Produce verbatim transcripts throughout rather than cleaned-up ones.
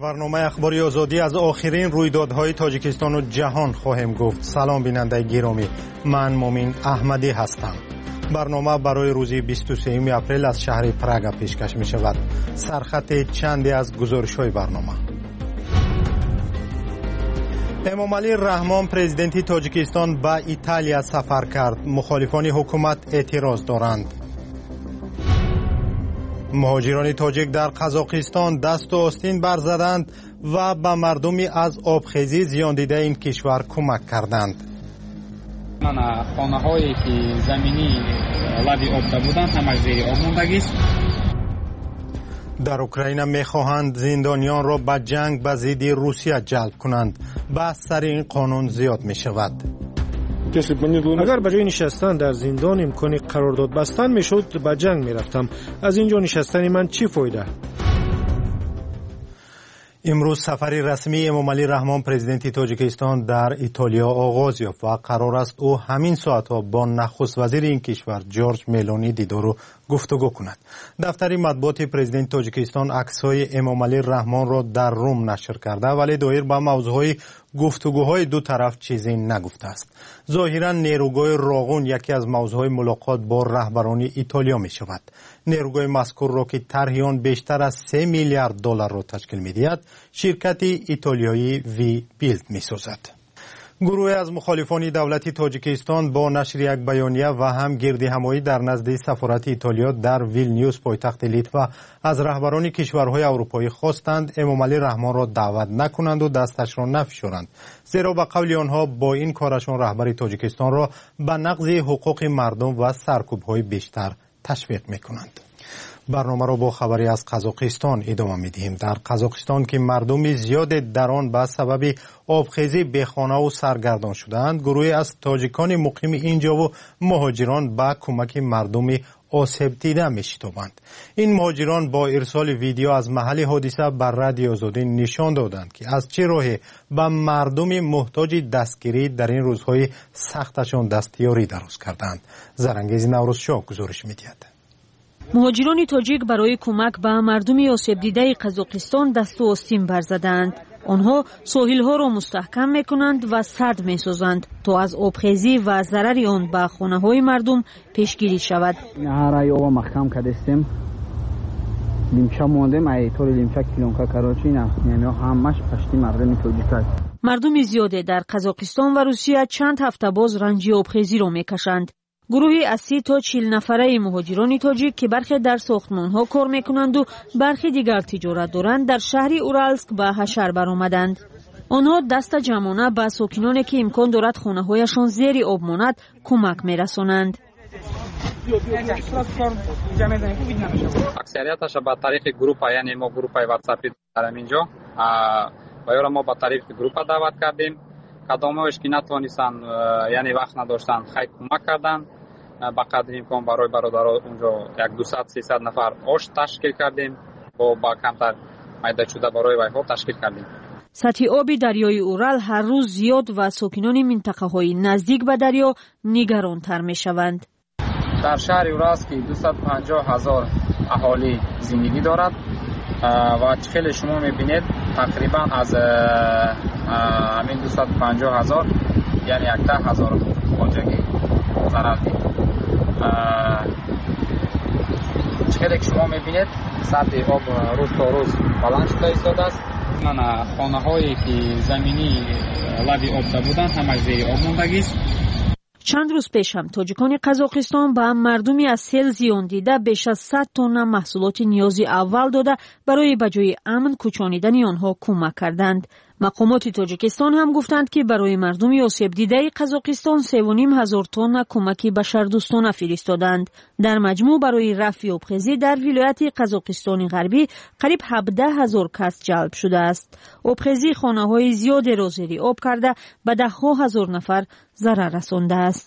برنامه اخباری آزادی از آخرین رویدادهای تاجیکستان و جهان خواهیم گفت. سلام بیننده گرامی، من مومین احمدی هستم. برنامه برای روز بیست و سوم اپریل از شهر پراگ پیشکش می شود. سرخط چندی از گزارش‌های برنامه. امامعلی رحمان پرزیدنت تاجیکستان به ایتالیا سفر کرد. مخالفان حکومت اعتراض دارند. مهاجران تاجیک در قزاقستان دست و آستین برزدند و به مردمی از آبخیزی زیان دیده این کشور کمک کردند. من خانه هایی که زمینی لبی آب بودند همش زیر آب موندگی است. در اوکراین میخواهند زندانیان را به جنگ به ضد روسیه جلب کنند. بحث سر این قانون زیاد می شود. اگر به جای نشستن در زندان امکان قرارداد بستن میشد به جنگ میرفتم. از اینجا نشستن من چی فایده؟ امروز سفری رسمی امامعلی رحمان پرزیدنت تاجیکستان در ایتالیا آغاز یافت و قرار است او همین ساعتها با نخست وزیر این کشور جورج ملونی دیدار و گفتگو کند. دفتر مطبوعات پرزیدنت تاجیکستان عکس‌های امامعلی رحمان را در روم نشر کرده ولی دایر به موضوعهای گفتگوهای دو طرف چیزی نگفته است. ظاهرا نیروگاه راغون یکی از موضوعهای ملاقات با رهبران ایتالیا می شود. نیروگاه مذکور را که طرح آن بیشتر از سه میلیارد دلار را تشکیل می دهد، شرکت ایتالیایی وی بیلد می سازد. گروه از مخالفان دولت تاجیکستان با نشر یک بیانیه و هم گردهمایی در نزد سفارت ایتالیا در ویلنیوس پایتخت لیتوا از رهبران کشورهای اروپایی خواستند امامعلی رحمان را دعوت نکنند و دستش را نفشارند، زیرا به قول آنها با این کارشان رهبر تاجیکستان را به نقض حقوق مردم و سرکوب‌های بیشتر تشویق می‌کنند. برنامه را با خبری از قزاقستان ادامه می‌دهیم. در قزاقستان که مردم زیاد در آن به سبب آبخیزی بیخانه و سرگردان شدند، گروهی از تاجیکان مقیم اینجا و مهاجران به کمک مردم آسیب دیده می‌شتابند. این مهاجران با ارسال ویدیو از محل حادثه بر رادیو آزادی نشان دادند که از چه راهی به مردم محتاج دستگیری در این روزهای سختشان دستیاری درست کردند. زرنگیز نوروزشاه گزارش می‌دهد. مهاجران تاجیک برای کمک به مردم آسیب دیده قزاقستان دست و آستین برزدند. آنها ساحل‌ها را مستحکم می‌کنند و سد می‌سازند تا از آبخیزی و ضرر آن به خانه‌های مردم پیشگیری شود. هر آب محکم کردیم. لیمچا موندیم ای طور لیمچا کیلومتر کراچی نه یعنی همش پشتی مردم تاجیک است. مردم زیاده در قزاقستان و روسیه چند هفته باز رنج آبخیزی را می‌کشند. گروهی از سی تا چهل نفره مهاجران تاجیک که برخی در ساختمان‌ها کار می‌کنند و برخی دیگر تجارت دارند در شهر اورالسک به حشر برآمدند. آنها دست جمعانه به ساکنانی که امکان دارد خانه‌هایشان زیر آب ماند کمک می‌رسانند. اکثریتش به طریق گروپ یعنی ما گروپ واتساپی داریم اینجا و یا ما به طریق گروپ دعوت کردیم. کدامش که نتوانستن یعنی وقت نداشتن خیلی کمک کردن. با قدر امکان برای برادران اونجا یک دویست سیصد نفر آش تشکیل کردیم با با کمتر میده شده برای ویها تشکیل کردیم. سطح آب دریای اورال هر روز زیاد و ساکنان منطقه های نزدیک به دریا نگرانتر می شوند. در شهر اورالسک که دویست و پنجاه هزار اهالی زندگی دارد و خیلی شما میبینید تقریبا از همین دویست و پنجاه هزار یعنی ده هزار خانگی ضرر دید. چقدر که شما میبینید سطح آب روز تا روز بلند شده ایستاده است. من خانه هایی که زمینی لبی آب بودند همش زیر آب موندگی است. چند روز پیش هم تاجیکان قزاقستان به مردمی از سیل زیان دیده بیش از صد تن محصولات نیازی اول داده برای به جای امن کوچانیدن آنها کمک کردند. مقامات تاجیکستان هم گفتند که برای مردم آسیب دیده قزاقستان سه و نیم هزار تن کمک بشردوستانه فرستادند. در مجموع برای رفع آبخیزی در ولایت قزاقستان غربی قریب هفده هزار کس جلب شده است. آبخیزی خانه‌های زیادی را زیر آب کرده به ده ها هزار نفر ضرر رسانده است.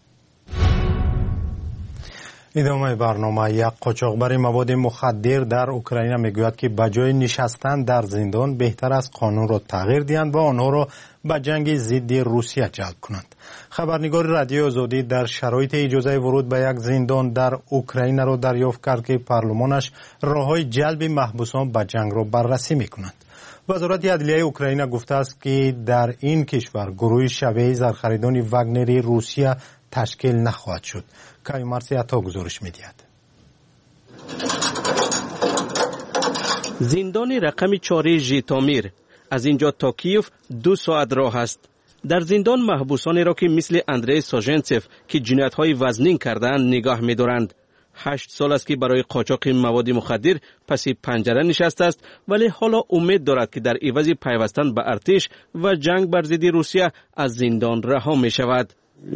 ادامه برنامه. یک قاچاقبر مواد مخدر در اوکراین میگوید که به جای نشستن در زندان بهتر است قانون را تغییر دهند و آنها را به جنگ ضد روسیه جلب کنند. خبرنگار رادیو آزادی در شرایط اجازه ورود به یک زندان در اوکراین را دریافت کرد که پارلمانش راههای جلب محبوسان به جنگ را بررسی میکنند. وزارت عدلیه اوکراین گفته است که در این کشور گروه شبیه زرخریدان واگنری روسیه تشکیل نخواهد شد. کایمارسی عطا گزارش می‌دهد. زندان رقم چهار ژیتامیر از اینجا تا کیف دو ساعت راه است. در زندان محبوسانی را که مثل اندری ساژنتسف که جنایت‌های وزنین کردند نگاه می‌دارند. هشت سال است که برای قاچاق مواد مخدر پس پنجره نشسته است، ولی حالا امید دارد که در عوض پیوستن به ارتش و جنگ بر ضد روسیه از زندان رها می شود.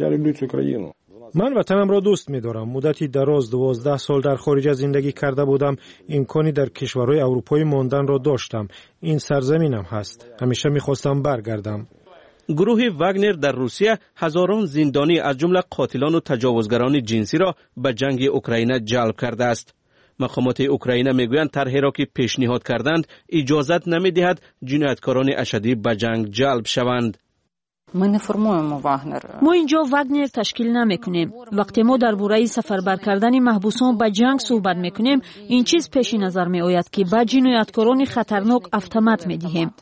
من وطنم را دوست می دارم. مدتی دراز دوازده سال در خارج زندگی کرده بودم. امکانی در کشورهای اروپایی ماندن را داشتم. این سرزمینم هست. همیشه می خواستم برگردم. گروه واگنر در روسیه هزاران زندانی از جمله قاتلان و تجاوزگران جنسی را به جنگ اوکراین جلب کرده است. مقامات اوکراین میگویند طرحی را که پیشنهاد کردند اجازت نمیدهد جنایتکاران اشدی به جنگ جلب شوند. ما اینجا واگنر تشکیل نمیکنیم. وقتی ما درباره سفربر کردن محبوسان به جنگ صحبت میکنیم، این چیز پیش نظر می آید که به جنایتکاران خطرناک автомат میدهیم.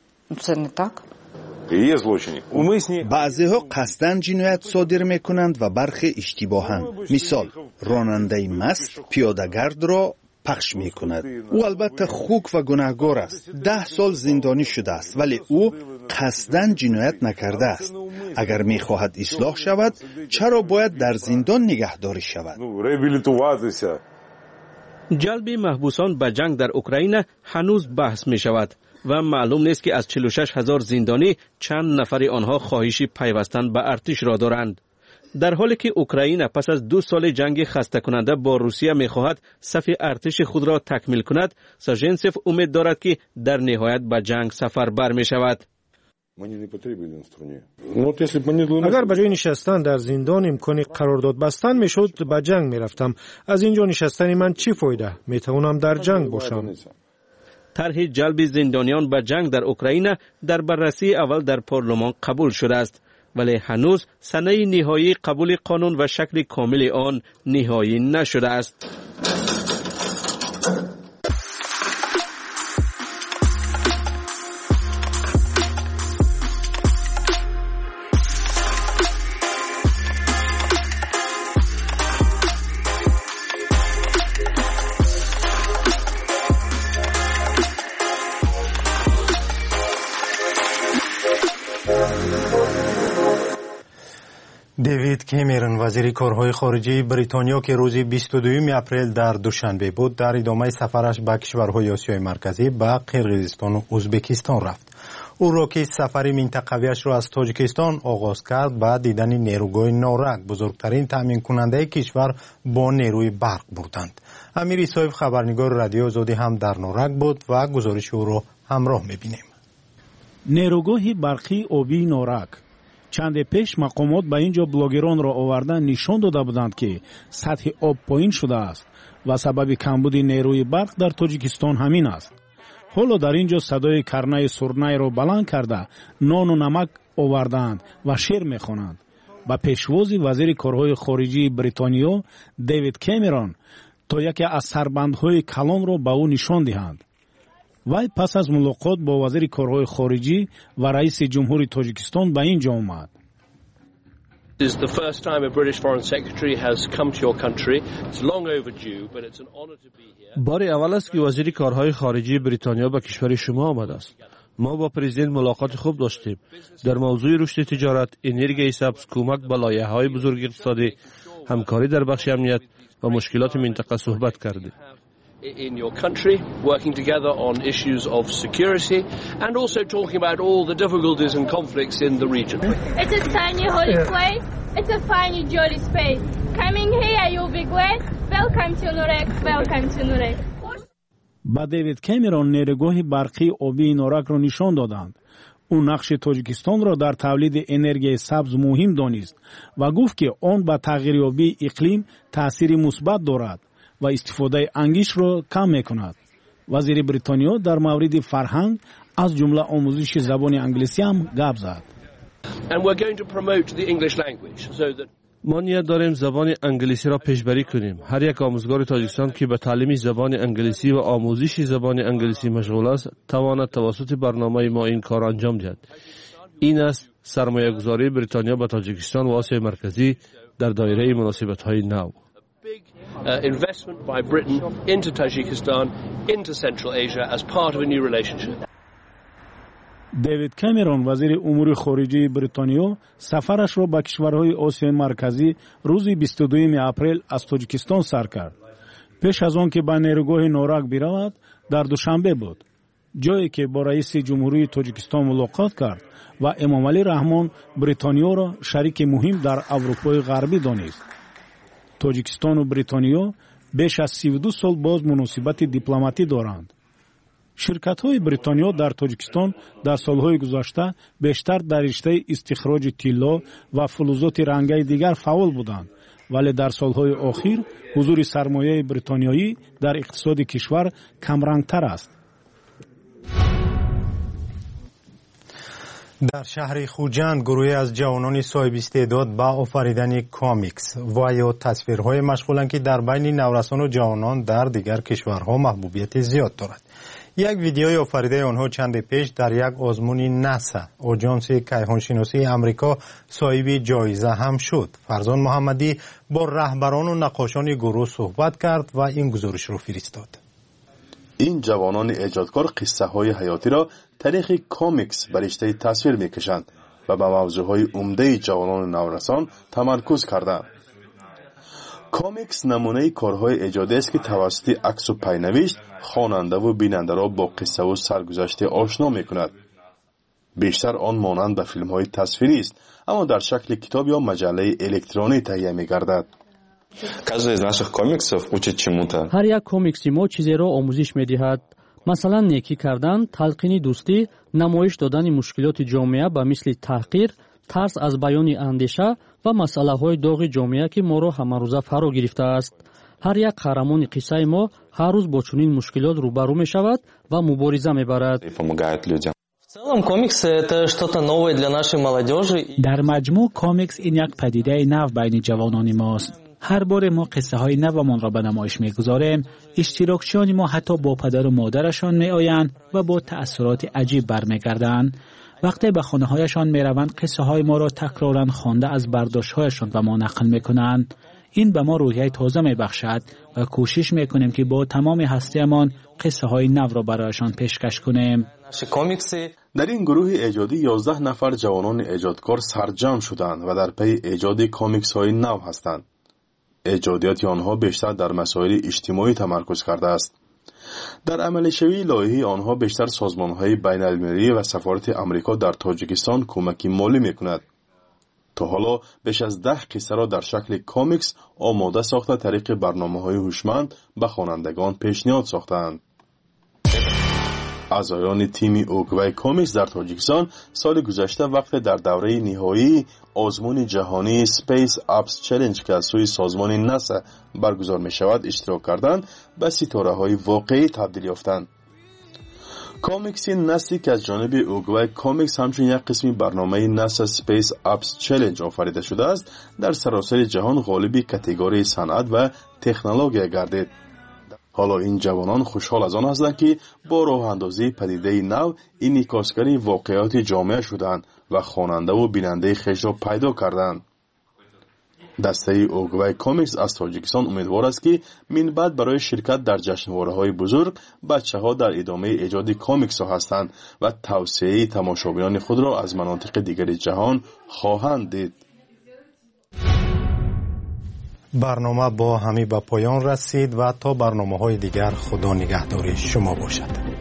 بعضی‌ها قصداً جنایت صادر میکنند و برخی اشتباهاً. مثال راننده مست پیاده‌گرد را پخش میکند. او البته خوک و گناهکار است. ده سال زندانی شده است، ولی او قصداً جنایت نکرده است. اگر میخواهد اصلاح شود، چرا باید در زندان نگهداری شود؟ جلب محبوسان به جنگ در اوکراین هنوز بحث می شود و معلوم نیست که از چهل و شش هزار زندانی چند نفر آنها خواهش پیوستن به ارتش را دارند. در حالی که اوکراین پس از دو سال جنگ خسته کننده با روسیه می خواهد صف ارتش خود را تکمیل کند، ساژنتسف امید دارد که در نهایت به جنگ سفربر می شود. اگر به جای نشستن در زندان امکانی قرارداد بستن میشد، به جنگ میرفتم. از اینجا نشستن من چی فایده؟ میتوانم در جنگ باشم. طرح جلب زندانیان به جنگ در اوکراین در بررسی اول در پارلمان قبول شده است، ولی هنوز سنه نهایی قبول قانون و شکل کامل آن نهایی نشده است. دیوید کامرون وزیر کارهای خارجه بریتانیا که روز بیست و دوم اپریل در دوشنبه بود، در ادامه سفرش به کشورهای آسیای مرکزی به قرقیزستان و ازبکستان رفت. او را که سفر منطقویش را از تاجیکستان آغاز کرد به دیدن نیروگاه نورک، بزرگترین تامین کننده کشور با نیروی برق بردند. امیر ایسایف خبرنگار رادیو آزادی هم در نورک بود و گزارش او را همراه می‌بینیم. نیروگاه برقی آبی نورک چند پیش مقامات به اینجا بلاگران را آوردن نشان داده بودند که سطح آب پایین شده است و سبب کمبود نیروی برق در تاجیکستان همین است. حالا در اینجا صدای کرنه سرنای را بلند کرده نان و نمک آوردند و شعر میخوانند. با پیشواز وزیر کارهای خارجی بریتانیا دیوید کامرون تا یکی از سربندهای کلان را به او نشان دهند. وی پس از ملاقات با وزیر کارهای خارجی و رئیس جمهور تاجیکستان به اینجا آمد. بار اول است که وزیر کارهای خارجی بریتانیا به کشور شما آمده است. ما با پرزیدنت ملاقات خوب داشتیم. در موضوع رشد تجارت، انرژی سبز، کمک به لایحه‌های بزرگ اقتصادی، همکاری در بخش امنیت و مشکلات منطقه صحبت کردیم. in your country, working together on issues of security and also talking about all the difficulties and conflicts in the region. It's a tiny holy place. It's a funny jolly space. Coming here you'll be glad. Welcome to Nurek. Welcome to Nurek. با دیوید کامرون نیروگاه برقی آبی نورک را نشان دادند. او نقش تاجیکستان را در تولید انرژی سبز مهم دانست و گفت که آن به تغییریابی اقلیم تأثیر مثبت دارد و استفاده انگیز را کم میکند. وزیر بریتانیا در مورد فرهنگ از جمله آموزش زبان انگلیسی هم گپ زد. ما نیت داریم زبان انگلیسی را پیشبری کنیم. هر یک آموزگار تاجیکستان که به تعلیم زبان انگلیسی و آموزش زبان انگلیسی مشغول است تواند توسط برنامه ما این کار انجام دهد. این است سرمایه گذاری بریتانیا به تاجیکستان و آسیای مرکزی در دایره مناسبت های نو. Investment by Britain into Tajikistan, into Central Asia as part of a new relationship. دیوید کامرون وزیر امور خارجه بریتانیا سفرش را به کشورهای آسیای مرکزی روز بیست و دوم اپریل از تاجیکستان سر کرد. پیش از آن که به نیروگاه نورک برود در دوشنبه بود، جایی که با رئیس جمهوری تاجیکستان ملاقات کرد و امامعلی رحمان بریتانیا را شریک مهم در اروپای غربی دانست. تاجیکستان و بریتانیا بیش از سی و دو سال باز مناسبت دیپلماتی دارند. شرکت‌های بریتانیا در تاجیکستان در سالهای گذشته بیشتر در رشته استخراج طلا و فلزات رنگی دیگر فعال بودند، ولی در سالهای اخیر حضور سرمایه بریتانیایی در اقتصاد کشور کمرنگتر است. در شهر خوجند گروهی از جوانان صاحب استعداد به آفریدن کامیکس و یا تصویرهای مشغولند که در بین نورسان و جوانان در دیگر کشورها محبوبیت زیاد دارد. یک ویدیوی آفریده آنها چند پیش در یک آزمون ناسا آژانس کیهانشناسی امریکا صاحب جایزه هم شد. فرزان محمدی با رهبران و نقاشان گروه صحبت کرد و این گزارش را فرستاد. این جوانان ایجادکار قصه های حیاتی را طریق کامیکس بر رشته تصویر میکشند و به موضوع های عمده جوانان نورسان تمرکز کردند. کامیکس نمونه کارهای ایجادی است که توسط عکس و پینوشت خواننده و بیننده را با قصه و سرگذشت آشنا میکند. بیشتر آن مانند به فیلم های تصویری است، اما در شکل کتاب یا مجله الکترونی تهیه میگردد. هر یک کامیکسی ما چیزی را آموزش میدهد. مثلا نیکی کردن، تلقین دوستی، نمایش دادن مشکلات جامعه به مثل تحقیر، ترس از بیان اندیشه و مسئله های داغ جامعه که ما را همه روزه فرا گرفته است. هر یک قهرمان قصه ما هر روز با چنین مشکلات روبرو می شود و مبارزه می برد. در مجموع کامیکس این یک پدیده نو بین جوانان ماست. هر بار ما قصه های نومان را به نمایش می گذاریم، اشتراکچیان ما حتی با پدر و مادرشان می آیند و با تأثیرات عجیب برمیگردند. وقتی به خانه هایشان می روند قصه های ما را تکرارا خوانده از برداشت هایشان به ما نقل می کنند. این به ما روحیه تازه می بخشد و کوشش می کنیم که با تمام هستیمان قصه های نو را برایشان پیشکش کنیم. در این گروه ایجادی یازده نفر جوانان ایجادکار سرجم شدند و در پی ایجاد کامیکس های نو هستند. ایجادیات آنها بیشتر در مسائل اجتماعی تمرکز کرده است. در عملی شوی لایحه آنها بیشتر سازمان‌های بین‌المللی و سفارت امریکا در تاجیکستان کمک مالی می‌کند. تا حالا بیش از ده قصه را در شکل کامیکس آماده ساخته طریق برنامه‌های هوشمند به خوانندگان پیشنهاد ساختند. اعضایان تیم اوگوی کامیکس در تاجیکستان سال گذشته وقت در دوره نهایی آزمون جهانی سپیس اپس چالش که از سوی سازمان ناسا برگزار می شود اشتراک کردند به ستاره های واقعی تبدیل یافتند. کامیکس نسلی که از جانب اوگوی کامیکس همچون یک قسمی برنامه ناسا سپیس اپس چالش آفریده شده است در سراسر جهان غالب کاتگوری صنعت و تکنولوژی گردید. حالا این جوانان خوشحال از آن هستند که با راه اندازی پدیده نو انعکاسگری واقعیات جامعه شدند و خواننده و بیننده خویش را پیدا کردند. دسته اوگوی کامیکس از تاجیکستان امیدوار است که من بعد برای شرکت در جشنواره‌های بزرگ بچه‌ها در ادامه ایجاد کامیکس ها هستند و توسعه تماشاگران خود را از مناطق دیگر جهان خواهند دید. برنامه با همی به پایان رسید و تا برنامه های دیگر خدا نگهدار شما باشد.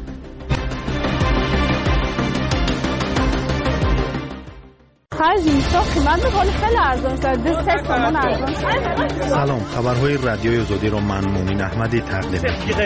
سلام، خبرهای رادیوی آزادی را من مومن احمدی تقدیم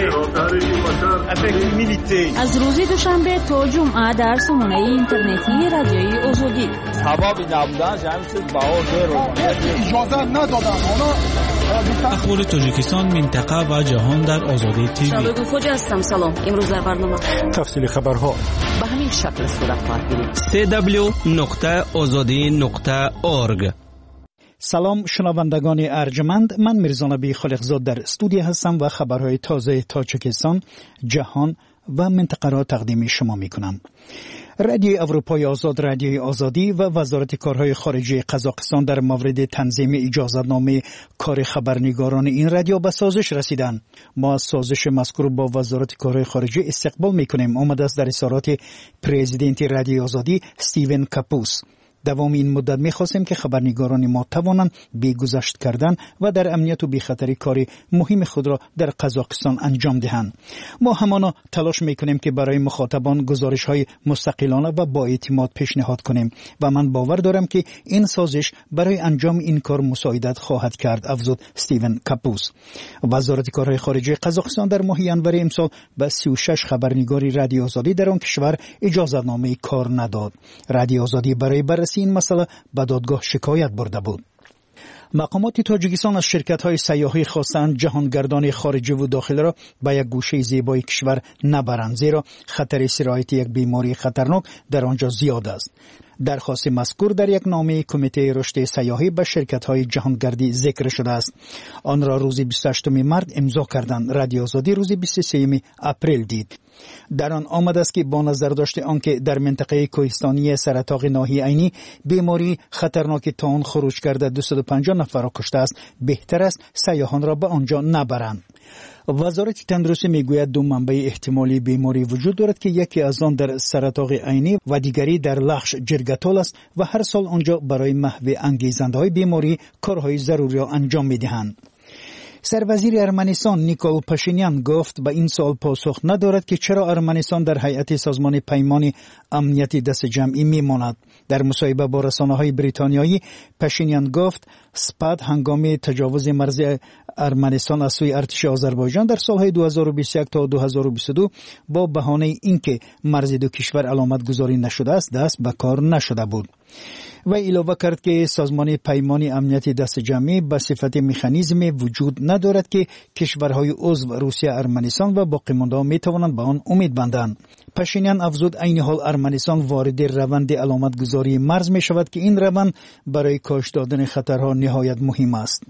می‌کنم. از روز دوشنبه تا جمعه در سامانه اینترنتی رادیوی آزادی. سبب نبودن جمع شد باور اجازه ندادن. اخبار تاجیکستان، منطقه و جهان در آزادی تیوی. شبگو خوج هستم. سلام. امروز در برنامه تفصیل خبرها به همین شکل صورت خواهد گرفت. دبلیو دبلیو دبلیو دات آزادی دات اورگ. سلام شنوندگان ارجمند، من میرزا نبی خالقزاد در استودیو هستم و خبرهای تازه تاجیکستان، جهان و منطقه را تقدیم شما میکنم. رادیوی اروپای آزاد، رادیوی آزادی و وزارت کارهای خارجه قزاقستان در مورد تنظیم اجازه‌نامه کار خبرنگاران این رادیو به سازش رسیدند. ما سازش مذکور با وزارت کارهای خارجه استقبال میکنیم. آمده است در اظهارات پرزیدنت رادیوی آزادی استیون کاپوس. دوام این مدت می‌خواستیم که خبرنگاران ما توانند بی‌گذشت کردن و در امنیت و بی‌خطری کاری مهم خود را در قزاقستان انجام دهند. ما همانا تلاش می‌کنیم که برای مخاطبان گزارش‌های مستقلانه و با اعتماد پیشنهاد کنیم و من باور دارم که این سازش برای انجام این کار مساعدت خواهد کرد، افزود استیون کاپوس. وزارت کارهای خارجه قزاقستان در ماه ژانویه امسال به سی و شش خبرنگاری رادیو آزادی در آن کشور اجازه‌نامه کار نداد. رادیو آزادی برای بررسی این مسئله به دادگاه شکایت برده بود. مقامات تاجیکستان از شرکت‌های سیاحی خواستند جهانگردان خارجی و داخلی را به یک گوشه زیبای کشور نبرند، زیرا خطر سرایت یک بیماری خطرناک در آنجا زیاد است. درخواست مذکور در یک نامه کمیته رشد سیاحی به شرکت‌های جهانگردی ذکر شده است. آن را روز بیست و هشتم مارس امضا کردند. رادیو آزادی روز بیست و سوم اپریل دید. در آن آمده است که با نظر داشته آنکه در منطقه کوهستانی سرطاق ناحیه عینی بیماری خطرناک تاون خروج کرده دویست و پنجاه نفر را کشته است، بهتر است سیاحان را به آنجا نبرند. وزارت تندرستی میگوید دو منبع احتمالی بیماری وجود دارد که یکی از آن در سرطاق عینی و دیگری در لخش جرگتال است و هر سال آنجا برای محو انگیزنده‌های بیماری کارهای ضروری را انجام می‌دهند. سروزیر ارمنستان نیکول پاشینیان گفت به این سوال پاسخ ندارد که چرا ارمنستان در هیئت سازمان پیمان امنیت دست جمعی میماند. در مصاحبه با رسانه‌های بریتانیایی پاشینیان گفت سپاد هنگام تجاوز مرزی ارمنستان از سوی ارتش آذربایجان در سالهای دو هزار و بیست و یک تا دو هزار و بیست و دو با بهانه اینکه مرز دو کشور علامت گذاری نشده است دست به کار نشده بود. و علاوه کرد که سازمان پیمان امنیت دست جمعی به صفت مکانیزم وجود ندارد که کشورهای عضو روسیه، ارمنستان و باقی مانده می توانند به آن امید بندند. پاشینیان افزود عین حال ارمنستان وارد روند علامت گذاری مرز می شود که این روند برای کاهش دادن خطرها نهایت مهم است.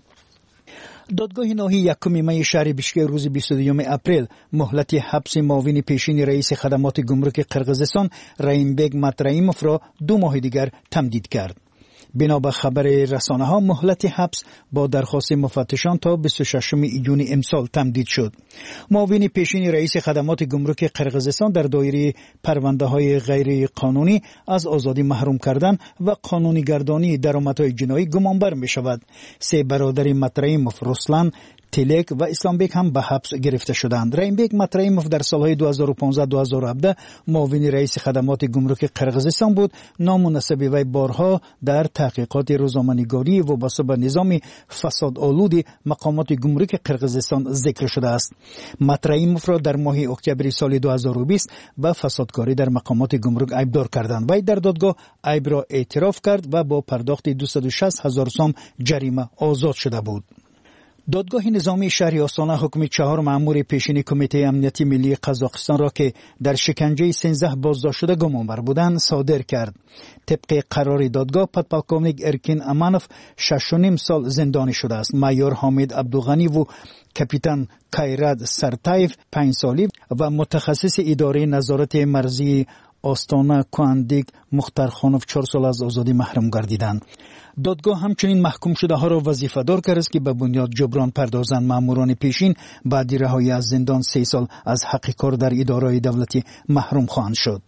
دادگاه ناحیه یکم می شهر بیشکک روز بیست و دوم اپریل مهلت حبس معاون پیشین رئیس خدمات گمرک قرقیزستان رایمبگ ماترایموف را دو ماه دیگر تمدید کرد. بنا به خبر رسانه ها مهلت حبس با درخواست مفتشان تا بیست و ششم ایون امسال تمدید شد. معاون پیشین رئیس خدمات گمرک قرقیزستان در دایره پرونده های غیر قانونی از آزادی محروم کردن و قانونی گردانی درآمدهای جنایی گمانبر می شود. سه برادر ماترایموف، رسلان، تلک و اسلامبک هم به حبس گرفته شدند. رایمبگ ماترایموف در سالهای دو هزار و پانزده تا دو هزار و هفده معاون رئیس خدمات گمرک قرقیزستان بود. نام و نسب وی بارها در تحقیقات روزنامه‌نگاری وابسته به نظام فساد آلود مقامات گمرک قرقیزستان ذکر شده است. ماترایموف را در ماه اکتبر سال دو هزار و بیست به فسادکاری در مقامات گمرک عیبدار کردند. وی در دادگاه عیب را اعتراف کرد و با پرداخت دویست و شصت هزار سوم جریمه آزاد شده بود. دادگاه نظامی شهر آستانه حکم چهار مأمور پیشین کمیته امنیتی ملی قزاقستان را که در شکنجه سیزده بازداشت شده گمانبر بودند صادر کرد. طبق قرار دادگاه پدپالکوونیک ارکین امانوف شش و نیم سال زندانی شده است. مایور حامد عبدالغنی و کاپیتان کایراد سرتایف پنج سالی و متخصص اداره نظارت مرزی آستانه کواندیک مختارخانوف چهار سال از آزادی محروم گردیدند. دادگاه همچنین محکوم شده ها را وظیفه دار کرد که به بنیاد جبران پردازند. ماموران پیشین بعد رهایی از زندان سه سال از حق کار در اداره‌های دولتی محروم خواهند شد.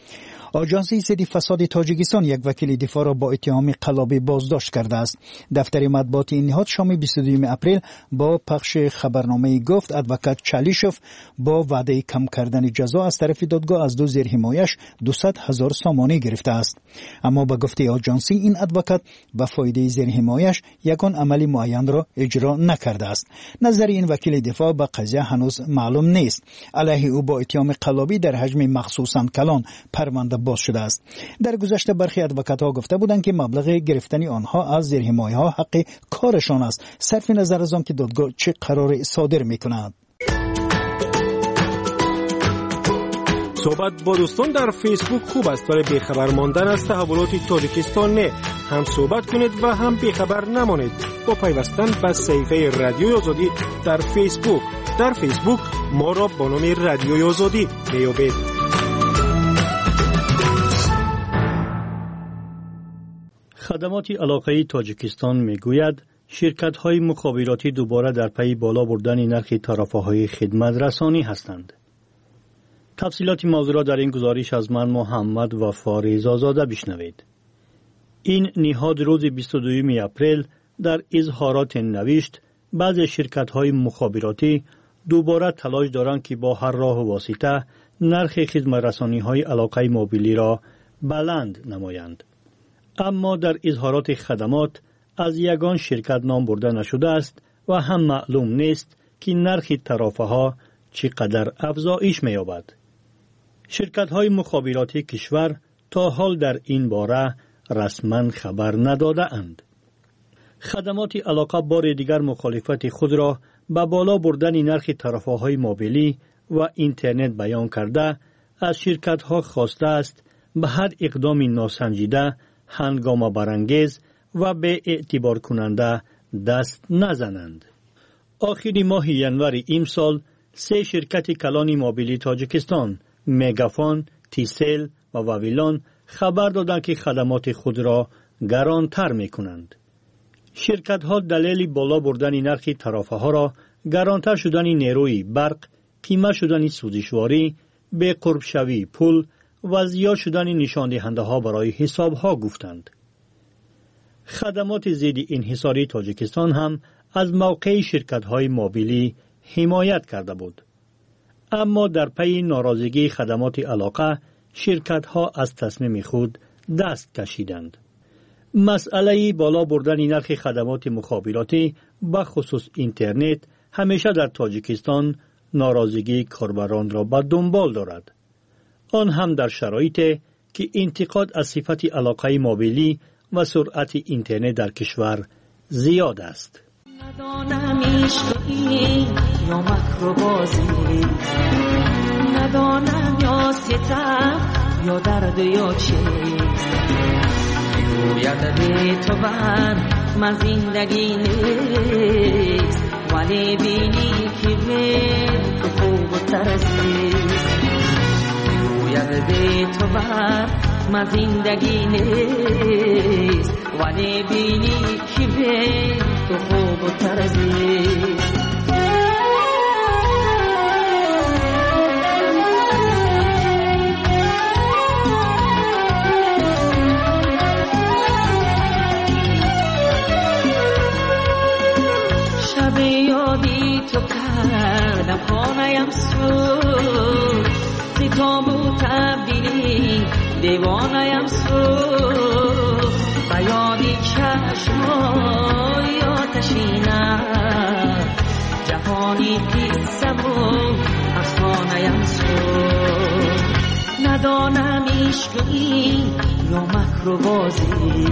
آژانس ضد فساد تاجیکستان یک وکیل دفاع را با اتهام قلابی بازداشت کرده است. دفتر مطبوعات این نهاد شام بیست و دوم اپریل با پخش خبرنامه گفت ادوکات چالیشوف با وعده کم کردن جزا از طرف دادگاه از دو زیر حمایش دویست هزار سامانه گرفته است. اما به گفته آژانس این ادوکات به فایده زیر حمایش یگان عملی معین را اجرا نکرده است. نظر این وکیل دفاع به قضیه هنوز معلوم نیست. علیه او با اتهام قلابی در حجم مخصوصاً کلان پرونده باز شده است. در گذشته برخی ادوکات‌ها گفته بودند که مبلغ گرفتن آنها از زیرحمایه‌ها حق کارشان است، صرف نظر از آن که دادگاه چه قرار صادر می‌کند. صحبت با دوستان در فیسبوک خوب است، ولی بیخبر ماندن از تحولات تاجیکستان نه. هم صحبت کنید و هم بیخبر نمانید با پیوستن به صفحه رادیوی آزادی در فیسبوک. در فیسبوک ما را با نام رادیوی آزادی بیابید. خدمات علاقه‌ای تاجیکستان میگوید شرکت‌های مخابراتی دوباره در پی بالا بردن نرخ طرفه‌های خدمت رسانی هستند. تفصیلات موضوع را در این گزارش از من محمد وفا رضازاده بشنوید. این نهاد روز بیست و دوم اپریل در اظهارات نوشت بعضی شرکت‌های مخابراتی دوباره تلاش دارند که با هر راه و واسطه نرخ خدمت رسانی‌های علاقه موبیلی را بلند نمایند. اما در اظهارات خدمات از یگان شرکت نام برده نشده است و هم معلوم نیست که نرخ طرفه‌ها چقدر افزایش می‌یابد. شرکت‌های مخابراتی کشور تا حال در این باره رسما خبر نداده اند. خدمات علاقه بار دیگر مخالفت خود را به بالا بردن نرخ طرفه‌های موبیلی و اینترنت بیان کرده از شرکت‌ها خواسته است به هر اقدام ناسنجیده، هنگامه برانگیز و به اعتبار کننده دست نزنند. آخر ماه ینور امسال سه شرکت کلان موبیلی تاجیکستان، مگافون، تیسل و واویلان خبر دادند که خدمات خود را گرانتر می کنند. شرکت ها دلیل بالا بردن نرخ طرفه را گرانتر شدن نیروی برق، قیمت شدن سوزشواری، به قرب شوی پول و زیاد شدن نشان دهنده ها برای حساب ها گفتند. خدمات ضد انحصاری تاجیکستان هم از موقع شرکت های موبیلی حمایت کرده بود. اما در پی ناراضگی خدمات علاقه شرکت ها از تصمیم خود دست کشیدند. مسئله بالا بردن نرخ خدمات مخابراتی به خصوص اینترنت همیشه در تاجیکستان ناراضگی کاربران را به دنبال دارد. آن هم در شرایطی که انتقاد از صفت علاقه موبیلی و سرعت اینترنت در کشور زیاد است. ندانم عشقی یا مکر و بازی، ندانم یا ستم یا درد یا چیز، گوید به تو بر من زندگی نیست، ولی بینی که به تو خوب و ترسیست، گوید به تو بر من زندگی نیست، ولی بینی که به تو خوب و ترسیست. شب یادی تو کردم خانه‌ام سوز، زی تابو تبدیلی دیوانه‌ام سوز، و یادی چشمای آتشینم، جهانی پیسم و افسانه‌ام سوز. ندانم عشقی یا مکر و بازی،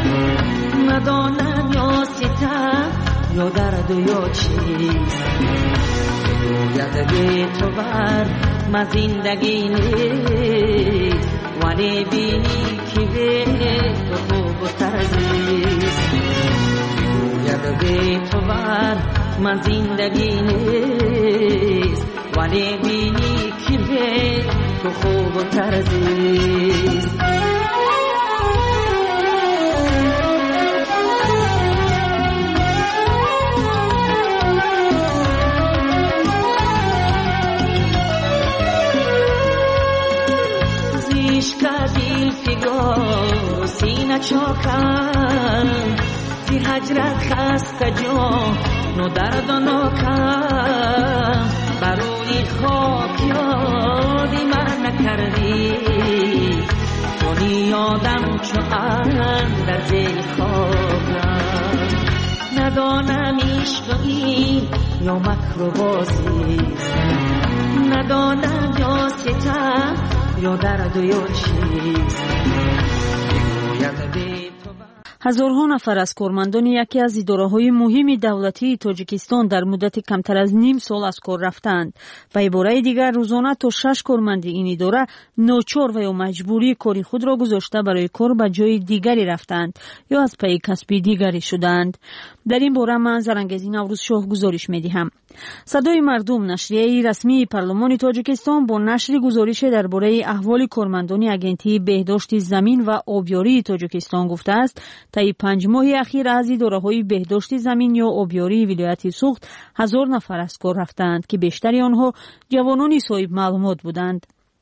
ندانم یا ستم یا درد یا چیز، گوید به تو بر من زندگی نیست، ولی بینی که به تو خوب و ترزیست، گوید به تو بر من زندگی نیست، ولی بینی که به تو خوب و ترزیست. سینه چاکم زی هجرت خسته جان و درد و ناکم، بروی خاک یادی من نکردی، کنی یادم چو در زیر خاکم. ندانم عشقی یا مکر و بازی، ندانم یا ستم یا درد یا چیز. ҳазорҳо нафар аз кормандони яке аз идораҳои муҳими давлатии тоҷикистон дар муддати камтар аз ним сол аз кор рафтанд. ба ибораи дигар, рӯзона то шаш корманди ин идора ночор ва ё маҷбурии кори худро гузошта барои кор ба ҷои дигаре рафтанд ё аз пайи касби дигаре шуданд. дар ин бора ман Зарангези Наврӯзшоҳ гузориш медиҳам. садои мардум нашрияи расмии парлумони тоҷикистон бо нашри гузорише дар бораи аҳволи кормандони агентии беҳдошти замин ва обёрии тоҷикистон гуфтааст, таи панҷ моҳи ахир аз идораҳои беҳдошти замин ё обёрии вилояти Суғд ҳазор нафар аз кор рафтанд, ки бештари онҳо ҷавонони соҳиб маълумот буданд.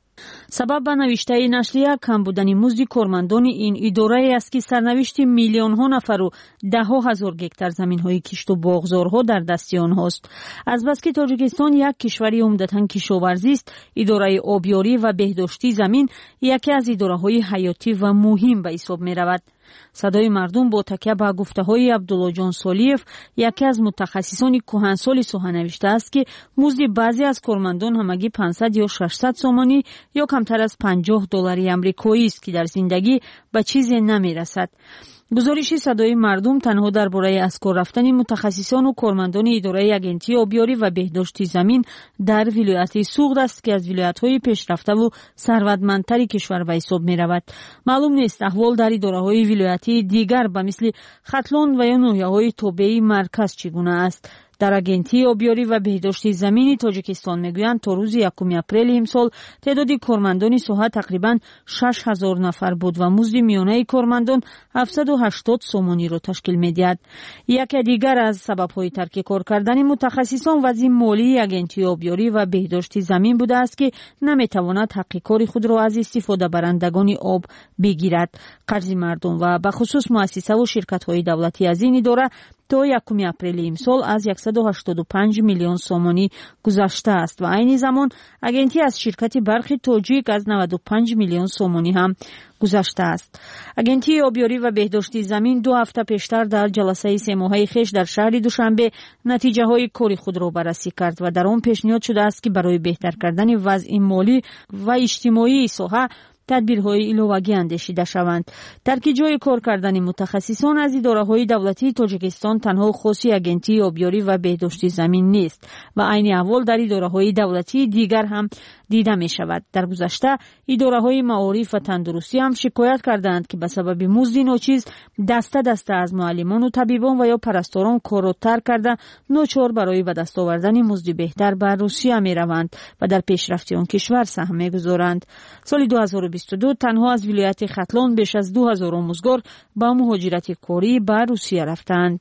сабаб ба навиштаи нашрия кам будани музди кормандони ин идорае аст, ки сарнавишти миллионҳо нафару даҳҳо ҳазор гектар заминҳои кишту боғзорҳо дар дасти онҳост. азбаски тоҷикистон як кишвари умдатан кишоварзист, идораи обёрӣ ва беҳдошти замин яке аз идораҳои ҳаётӣ ва муҳим ба ҳисоб меравад. садои мардум бо такя ба гуфтаҳои Абдуллоҷон Солиев, яке аз мутахассисони кӯҳансоли соҳа, навиштааст, ки музди баъзе аз кормандон ҳамагӣ пансад ё шашсад сомонӣ ё камтар аз панҷоҳ доллари амрикоист, ки дар зиндагӣ ба чизе намерасад. гузориши садои мардум танҳо дар бораи аз кор рафтани мутахассисону кормандони идораи агентии обёрӣ ва беҳдошти замин дар вилояти Суғд аст, ки аз вилоятҳои пешрафтаву сарватмандтари кишвар ба ҳисоб меравад. маълум нест аҳвол дар идораҳои вилоятии дигар ба мисли Хатлон ва ё ноҳияҳои тобеи марказ чӣ гуна аст. дар агентии обёрӣ ва беҳдошти замини тоҷикистон мегӯянд, то рӯзи якуми апрели имсол теъдоди кормандони соҳа тақрибан шаш ҳазор нафар буд ва музди миёнаи кормандон ҳафтсаду ҳаштод сомониро ташкил медиҳад. яке дигар аз сабабҳои тарки кор кардани мутахассисон вазъи молии агентии обёрӣ ва беҳдошти замин будааст, ки наметавонад ҳаққи кори худро аз истифодабарандагони об бигирад. қарзи мардум ва бахусус муассисаву ширкатҳои давлатӣ аз ин идора то якуми апрели имсол аз яксаду ҳаштоду панҷ миллион сомонӣ гузаштааст ва айни замон агентӣ аз ширкати барқи тоҷик аз наваду панҷ миллион сомонӣ ҳам гузаштааст. агентии обёрӣ ва беҳдошти замин ду ҳафта пештар дар ҷаласаи семоҳаи хеш дар шаҳри Душанбе натиҷаҳои кори худро баррасӣ кард ва дар он пешниҳод шудааст, ки барои беҳтар кардани вазъи молӣ ва иҷтимоии соҳа тадбирҳои иловагӣ андешида шаванд. тарки ҷои кор кардани мутахассисон аз идораҳои давлатии Тоҷикистон танҳо хоси агентии обёрӣ ва беҳдошти замин нест ва айни аҳвол дар идораҳои давлатии дигар ҳам дида мешавад. дар гузашта идораҳои маориф ва тандурустӣ ҳам шикоят кардаанд, ки ба сабаби музди ночиз даста даста аз муаллимону табибон ва ё парасторон корро тарк карда ночор барои ба даст овардани музди беҳтар ба Русия мераванд ва дар пешрафти он кишвар саҳм мегузоранд. соли ду ҳазору бисту ду танҳо аз вилояти Хатлон беш аз ду ҳазор омӯзгор ба муҳоҷирати корӣ ба Русия рафтанд.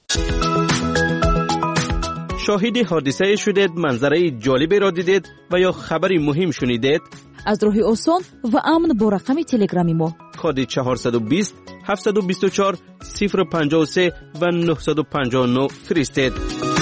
شاهد حادثه شدید، منظره جالبی را دیدید و یا خبری مهم شنیدید؟ از راه آسان و امن با رقم تلگرامی ما کد چهارصد و بیست هفتصد و بیست و چهار صفر پنجاه و سه و نهصد و پنجاه و نه فرستید.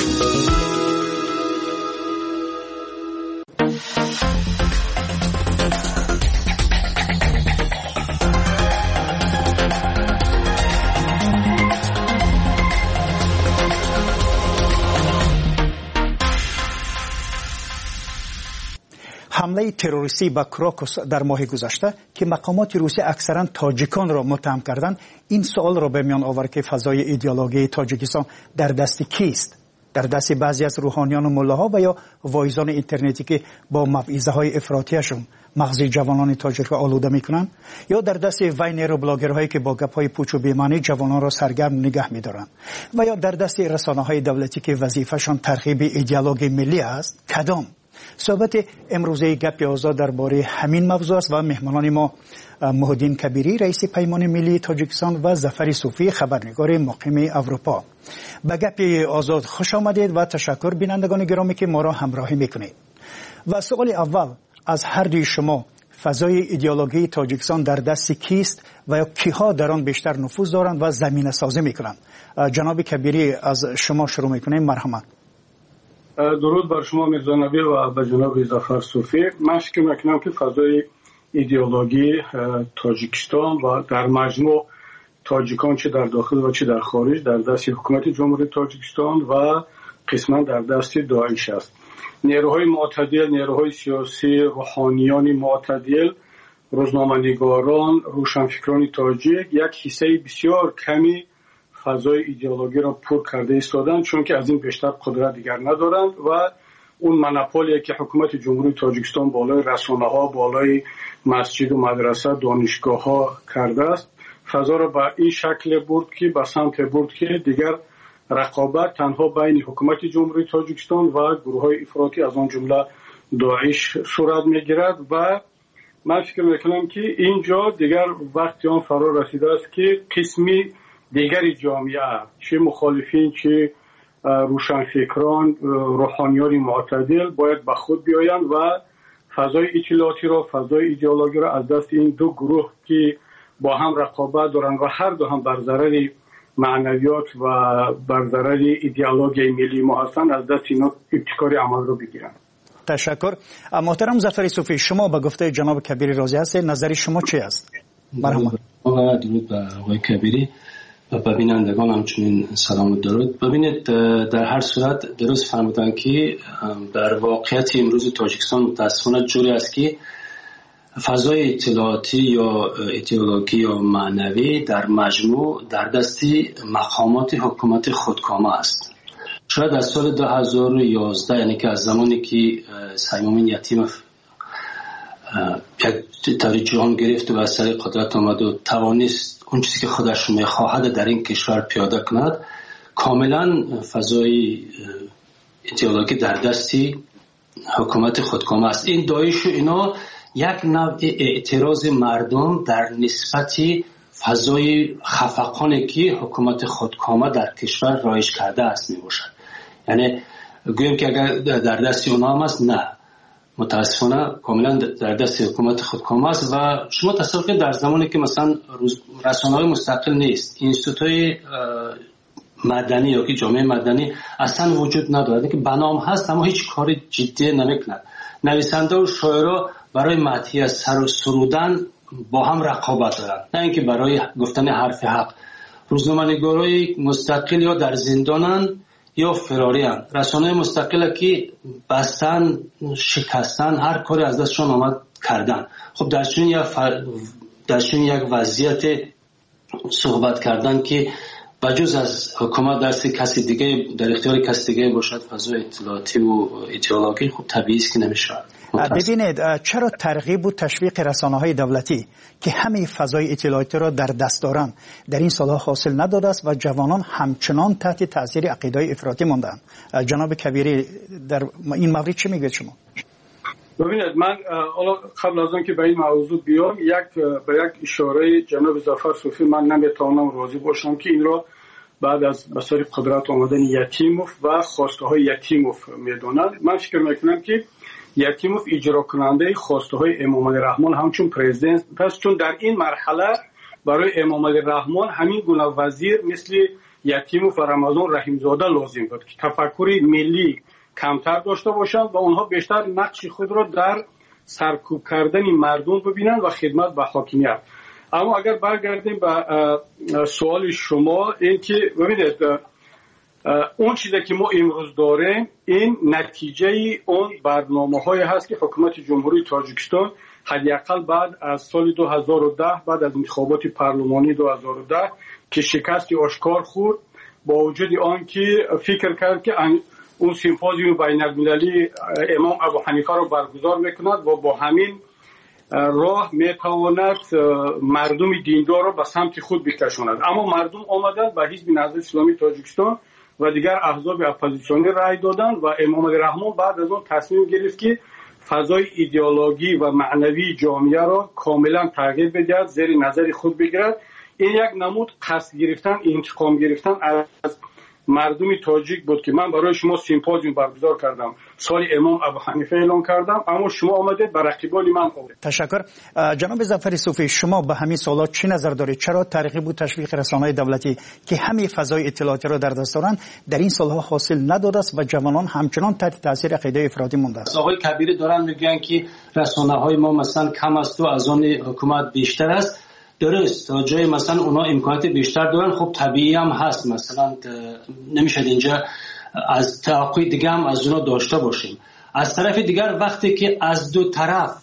حمله تروریستی به کراکوس در ماه گذشته که مقامات روسی اکثرا تاجیکان را متهم کردند، این سوال را به میان آورد که فضای ایدئولوژی تاجیکستان در دست کیست؟ در دست بعضی از روحانیان و ملاها و یا وایزان اینترنتی که با موعظه های افراطیشون مغز جوانان تاجیک را آلوده میکنند، یا در دست وینر و بلاگرهایی که با گپ‌های پوچ و بی‌معنی جوانان را سرگرم نگه می‌دارند، و یا در دست رسانه‌های دولتی که وظیفه‌شان ترغیب ایدئولوژی ملی است؟ کدام؟ صحبت امروزه گپ آزاد درباره همین موضوع است و مهمانان ما محمدین کبیری رئیس پیمان ملی تاجیکستان و ظفر صوفی خبرنگار مقیم اروپا. به گپ آزاد خوش آمدید و تشکر بینندگان گرامی که ما را همراهی میکنید. و سوال اول از هر دوی شما، فضای ایدئولوژی تاجیکستان در دست کیست و یا کیها در آن بیشتر نفوذ دارند و زمینه سازی میکنند؟ جناب کبیری از شما شروع میکنیم. مرحمت. درود بر شما میرزا نبی و به جناب ظفر صوفی. من شکر میکنم که فضای ایدئولوژی تاجیکستان و در مجموع تاجیکان چه در داخل و چه در خارج در دست حکومت جمهوری تاجیکستان و قسما در دست داعش است. نیروهای معتدل، نیروهای سیاسی، روحانیان معتدل روزنامه‌نگاران، روشنفکران تاجیک یک حصه بسیار کمی فضای ایدئولوژی را پر کرده ایستادند، چون که از این بیشتر قدرت دیگر ندارند و اون مونوپولی که حکومت جمهوری تاجیکستان بالای رسانه‌ها، بالای مسجد و مدرسه، دانشگاه‌ها کرده است، فضا را به این شکل برد که به سمت برد که دیگر رقابت تنها بین حکومت جمهوری تاجیکستان و گروه‌های افراطی از آن جمله داعش صورت می‌گیرد و من فکر می‌کنم که اینجا دیگر وقتی آن فرا رسیده است که قسمی دیگری جامعه، چه مخالفین چه روشنفکران، روحانیان معتدل باید به خود بیایند و فضای اطلاعاتی را، فضای ایدئولوژی را از دست این دو گروه که با هم رقابت دارند و هر دو هم بر ضرر معنویات و بر ضرر ایدئولوژی ملی ما هستند، از دست اینا ابتکار عمل رو بگیرند. تشکر. محترم ظفر صوفی، شما به گفته جناب کبیری راضی هستید؟ نظر شما چی است؟ مرحبا. درود به آقای کبیری و به بینندگان همچنین سلام و درود. ببینید، در هر صورت درست فهمیدن که در واقعیت امروز تاجیکستان متاسفانه جوری است که فضای اطلاعاتی یا ایدئولوژی یا معنوی در مجموع در دست مقامات حکومت خودکامه است. شاید از سال دو هزار و یازده، یعنی که از زمانی که سیمومین یتیموف یک طوری جان گرفت و از سر قدرت آمد و توانست اون چیزی که خودش میخواهد در این کشور پیاده کند، کاملا فضای ایدئولوژی در دست حکومت خودکامه است. این داعش و اینا یک نوع اعتراض مردم در نسبت فضای خفقانی که حکومت خودکامه در کشور رایج کرده است می باشد. یعنی گویم که اگر در دست اونا هم است، نه، متاسفانه کاملا در دست حکومت خودکامه است. و شما تصور کنید در زمانی که مثلا رسانه‌های مستقل نیست، اینستیتوت‌های مدنی یا که جامعه مدنی اصلا وجود ندارد، که بنام هست اما هیچ کار جدی نمیکند، نویسنده و شاعرها برای مدحی از سر و سرودن با هم رقابت دارند، نه اینکه برای گفتن حرف حق. روزنامه‌نگارای مستقل یا در زندانن یا فراری هستند. رسانه‌های مستقل که بستن، شکستن، هر کاری از دستشون آمد کردن. خب در چنین یک فر... در چنین یک وضعیت صحبت کردن که بجز از حکومت دست کسی دیگه، در اختیار کسی دیگه باشد فضای اطلاعاتی و ایدئولوژی، خب طبیعی است که نمیشه. ببینید، چرا ترغیب و تشویق رسانه‌های دولتی که همه فضای اطلاعاتی را در دست دارند در این سالها حاصل نداده است و جوانان همچنان تحت تاثیر عقیده‌های افراطی ماندند؟ جناب کبیری در این مورد چه میگید شما؟ ببینید، من قبل از آن که به این موضوع بیام یک به یک اشاره جناب ظفر صوفی من نمیتوانم راضی باشم که این را بعد از بسیار قدرت آمدن یتیموف و خواسته های یتیموف میدونند. من فکر میکنم که یتیموف اجرا کننده خواسته های امام علی رحمان همچون پرزیدنت پس، چون در این مرحله برای امام علی رحمان همین گونه وزیر مثل یتیموف و رمضان رحیمزاده لازم بود که تفکر ملی کمتر داشته باشند و اونها بیشتر نقش خود را در سرکوب کردن مردم ببینند و خدمت به حاکمیت. اما اگر برگردیم به سوال شما، این که ببینید اون چیزی که ما امروز داریم این نتیجه اون برنامه‌های هست که حکومت جمهوری تاجیکستان حداقل بعد از سال دو هزار و ده، بعد از انتخابات پارلمانی دو هزار و ده که شکست آشکار خورد، با وجود آن که فکر کرد که اون سیمپوزیوم بین‌المللی امام ابو حنیفه رو برگزار میکند و با همین راه میتواند مردم دیندار رو به سمت خود بکشاند. اما مردم آمدند به حزب نهضت اسلامی تاجیکستان و دیگر احزاب اپوزیسیونی رای دادند و امام علی رحمان بعد از اون تصمیم گرفت که فضای ایدئولوژی و معنوی جامعه را کاملا تغییر بدهد، زیر نظر خود بگیرد. این یک نمود قصد گرفتن، انتقام گرفتن از مردم تاجیک بود که من برای شما سیمپوزیوم برگزار کردم، سال امام ابو حنیفه اعلام کردم، اما شما آمدید بر رقیبان من آورید. تشکر. جناب ظفر صوفی، شما به همین سوالات چی نظر دارید؟ چرا ترغیب و تشویق رسانه‌های دولتی که همه فضای اطلاعاتی را در دست دارند در این سالها حاصل نداده است و جوانان همچنان تحت تاثیر عقیده افراطی مانده است؟ آقای کبیری دارن میگن که رسانه‌های ما مثلا کم است و از آن حکومت بیشتر است. درست، تا جای مثلا اونا امکانات بیشتر دارن، خب طبیعی هم هست، مثلا نمیشه اینجا از توقع دیگه هم از اونا داشته باشیم. از طرف دیگر وقتی که از دو طرف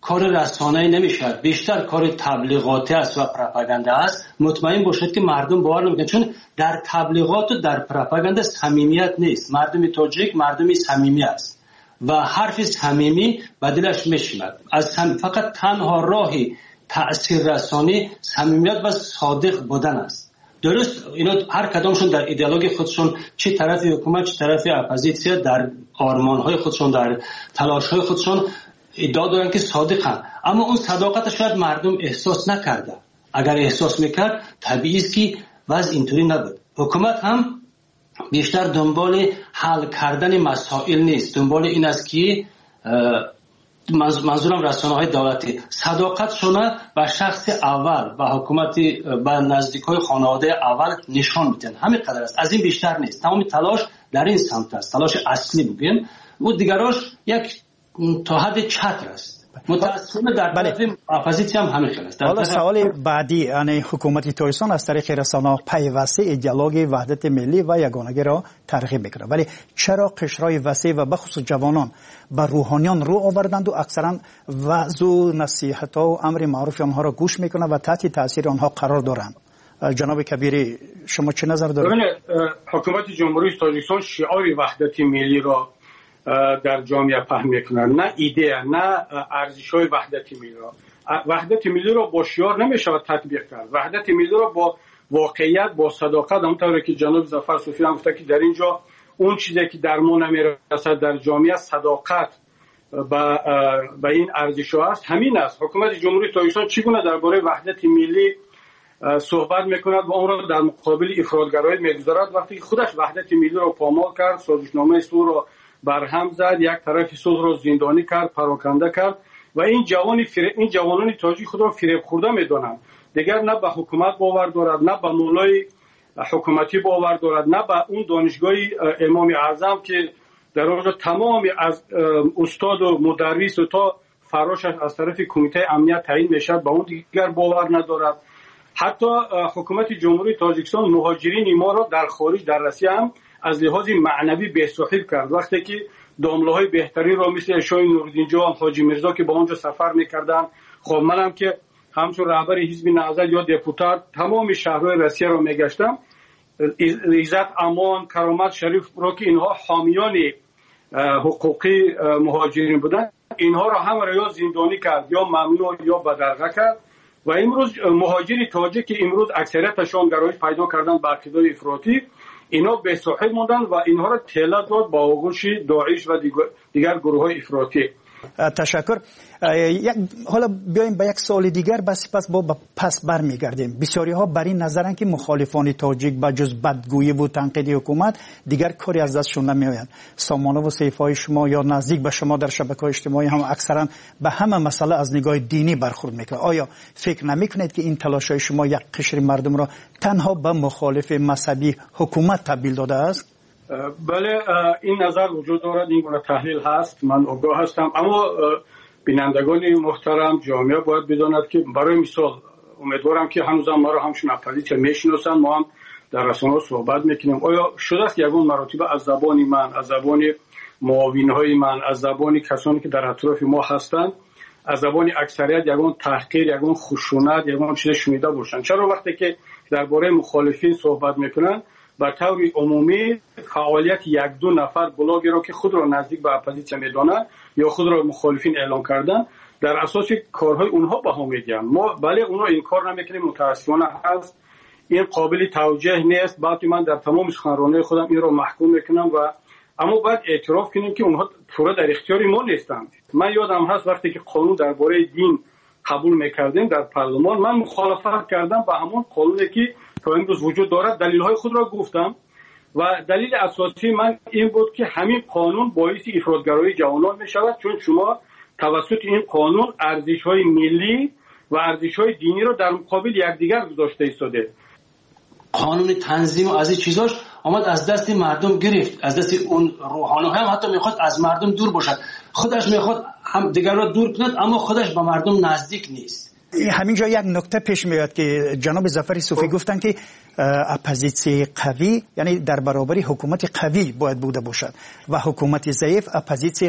کار رسانه‌ای نمیشود، بیشتر کار تبلیغاتی است و پروپاگاندا است. مطمئن باشید که مردم باور نمیکنند، چون در تبلیغات و در پروپاگاندا صمیمیت نیست. مردم تاجیک مردمی صمیمی است و حرف صمیمی به دلش میشیند. از هم فقط تنها راهی تأثیر رسانی صمیمیت و صادق بودن است. درست اینا هر کدامشون در ایدئولوژی خودشون، چه طرف حکومت چه طرف اپوزیسیون، در آرمان‌های خودشون در تلاش‌های خودشون ادعا دارن که صادقن، اما اون صداقت شاید مردم احساس نکرده. اگر احساس میکرد طبیعی است که وضع اینطوری نبود. حکومت هم بیشتر دنبال حل کردن مسائل نیست، دنبال این است که منظورم رسانه‌های دولتی صداقتشون به شخص اول، به حکومت، به نزدیکای خانواده اول نشان میدن. همین قدر است، از این بیشتر نیست. تمام تلاش در این سمت است، تلاش اصلی بگیم. و دیگراش یک تا حد چتر است. متأسفانه در طرف اپوزیسیون هم همین است. حالا سوال بعدی، یعنی حکومت تایسان از طریق رسانه‌ها پیوسته ایدئولوژی وحدت ملی و یگانگی را ترغیب میکنه، ولی چرا قشرهای وسیع و بخصوص جوانان بر روحانیان رو آوردند و اکثرا وعظ و نصیحت‌ها و امر معروف آنها را گوش میکنند و تحت تاثیر آنها قرار دارند؟ جناب کبیری شما چه نظر دارید؟ حکومت جمهوری تاجیکستان شعار وحدت ملی را در جامعه پهن میکنن، نه ایده، نه ارزش‌های وحدت ملی را. وحدت ملی را با شعار نمیشود تطبیق کرد. وحدت ملی را با واقعیت، با صداقت، همونطوری که جناب ظفر صوفی هم گفته که در اینجا اون چیزی که در ما نمیرسد در جامعه صداقت با با این ارزش‌ها است، همین است. حکومت جمهوری تاجیکستان چگونه درباره وحدت ملی صحبت میکند و اون را در مقابل افراطگرایی میگذارد، وقتی خودش وحدت ملی را پامال کرد، سازشنامه صلح را برهم زد، یک طرف صلح را زندانی کرد، پراکنده کرد و این جوانی فریب، این جوانان تاجیک خود را فریب خورده میدانند. دیگر نه به حکومت باور دارد، نه به مولای حکومتی باور دارد، نه به اون دانشگاه امام اعظم که در اونجا تمام از استاد و مدرس و تا فراشش از طرف کمیته امنیت تعیین میشد، به اون دیگر باور ندارد. حتی حکومت جمهوری تاجیکستان مهاجرین ما را در خارج در روسیه هم از لحاظ معنوی به‌سخیر کرد. وقتی که دامله‌های بهترین را مثل شاه نورالدین جان، حاجی میرزا که با اونجا سفر می‌کردن، خب منم که همچون رهبر حزب نهضت یا دپوتات تمام شهرهای روسیه را می‌گشتم، عزت، امان، کرامت شریف را که اینها حامیان حقوقی مهاجرین بودن، اینها را هم را یا زندانی کرد یا ممنوع یا بدرقه کرد. و امروز مهاجری تاجیک که امروز اکثریتشان گرایش پیدا کردن به عقیده افراطی، اینا به صاحب موندن و اینها را تله داد با آغوش داعش و دیگر گروه های افراطی. تشکر. حالا بیایم به یک سوال دیگر، بس پس با پس برمیگردیم. بسیاری ها بر این نظرن که مخالفان تاجیک با جز بدگویی و تنقید حکومت دیگر کاری از دستشون نمیآید. سامانه و صحیفه‌های شما یا نزدیک به شما در شبکه‌های اجتماعی هم اکثرا به همه مسئله از نگاه دینی برخورد میکنه. آیا فکر نمیکنید که این تلاش‌های شما یک قشر مردم را تنها به مخالف مذهبی حکومت تبدیل داده است؟ بله، این نظر وجود دارد، این گونه تحلیل هست، من آگاه هستم، اما بینندگان محترم، جامعه باید بداند که برای مثال امیدوارم که هنوزم ما را همچون اپوزیسیون میشناسن، ما هم در رسانه‌ها صحبت میکنیم. آیا شده است یگان مراتب از زبان من، از زبان معاونهای من، از زبان کسانی که در اطراف ما هستند، از زبان اکثریت یگان تحقیر، یگان خشونت، یگان چیز شنیده باشند؟ چرا وقتی که درباره مخالفین صحبت میکنن به طور عمومی فعالیت یک دو نفر بلاگی را که خود را نزدیک به اپوزیسیون میدانند یا خود را مخالفین اعلام کردن در اساس کارهای اونها بها میگن؟ ما بله اونها این کار نمیکنیم، متاسفانه هست، این قابل توجیه نیست. بعد من در تمام سخنرانی خودم این را محکوم میکنم و اما باید اعتراف کنیم که اونها پورا در اختیار ما نیستند. من یادم هست وقتی که قانون درباره دین قبول میکردیم در پارلمان، من مخالفت کردم با همون قانونی که تا امروز وجود دارد، دلیل‌های خود را گفتم و دلیل اساسی من این بود که همین قانون باعث افراطگرایی جوانان می‌شود، چون شما توسط این قانون ارزش‌های ملی و ارزش‌های دینی را در مقابل یکدیگر گذاشته ایستاده. قانون تنظیم و از این چیزاش آمد از دست مردم گرفت، از دست اون روحانی هم حتی میخواد از مردم دور باشد، خودش میخواد هم دیگر را دور کند اما خودش به مردم نزدیک نیست. همینجا یک نکته پیش میاد که جناب ظفر صوفی گفتن که اپوزیسیون قوی یعنی در برابر حکومت قوی باید بوده باشد و حکومت ضعیف اپوزیسیون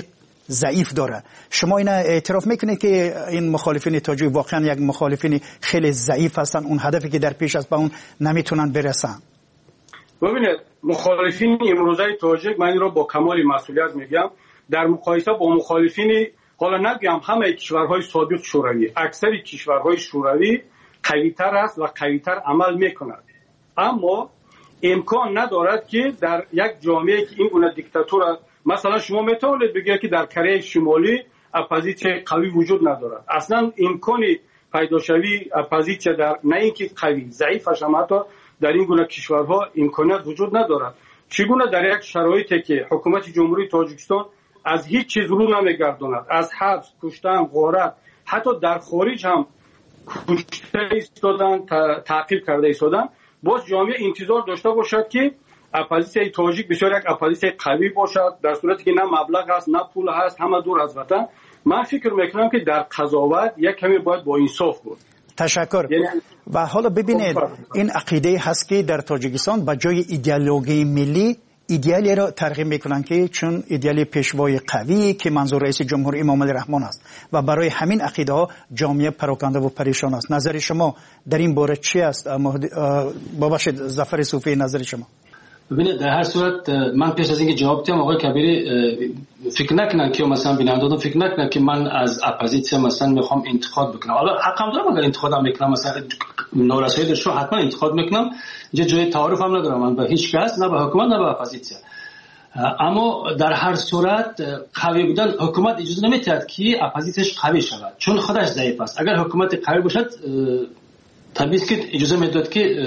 ضعیف داره. شما اینا اعتراف میکنید که این مخالفین تاجیک واقعا یک مخالفین خیلی ضعیف هستن، اون هدفی که در پیش است به اون نمیتونن برسن؟ ببینید مخالفین امروزه تاجیک، من این رو با کمال مسئولیت میگم، در مقایسه با مخالفین حالا نگم همه کشورهای سابق شوروی، اکثر کشورهای شوروی قوی‌تر است و قوی‌تر عمل میکند، اما امکان ندارد که در یک جامعه که این گونه دیکتاتور، مثلا شما میتونید بگید که در کره شمالی اپوزیسیون قوی وجود ندارد، اصلا امکانی پیدا شوی اپوزیسیون در نه اینکه قوی، ضعیفش هم حتی در این گونه کشورها امکانیت وجود ندارد. چگونه در یک شرایطی که حکومت جمهوری تاجیکستان از هیچ چیز رو نمیگرداند، از حبس، کشتن، غارت، حتی در خارج هم کشته ایستادن، تعقیب کرده ایستادن، باز جامعه انتظار داشته باشد که اپوزیسیون تاجیک بسیار یک اپوزیسیون قوی باشد، در صورتی که نه مبلغ هست نه پول هست، همه دور از وطن. من فکر میکنم که در قضاوت یک کمی باید با انصاف بود. تشکر. و حالا ببینید این عقیده هست که در تاجیکستان به جای ایدئولوژی ملی ایدئالی را ترغیب میکنن که چون ایدئال پیشوای قوی که منظور رئیس جمهور امام علی رحمان است و برای همین عقیده ها جامعه پراکنده و پریشان است. نظر شما در این باره چی است؟ باباشید ظفر صوفی، نظر شما؟ ببینید در هر صورت من پیش از اینکه جواب بدم آقای کبیری فکر نکنن که مثلا بینندگان فکر نکنن که من از اپوزیسیون مثلا میخوام انتقاد بکنم. حالا حقم دارم اگر انتقادم میکنم، مثلا نارسایی داشته حتما انتقاد میکنم، اینجا جای تعارف هم ندارم من به هیچ کس، نه به حکومت نه به اپوزیسیون. اما در هر صورت قوی بودن حکومت اجازه نمیدهد که اپوزیسیونش قوی شود، چون خودش ضعیف است. اگر حکومت قوی باشد طبیعی است که اجازه میداد که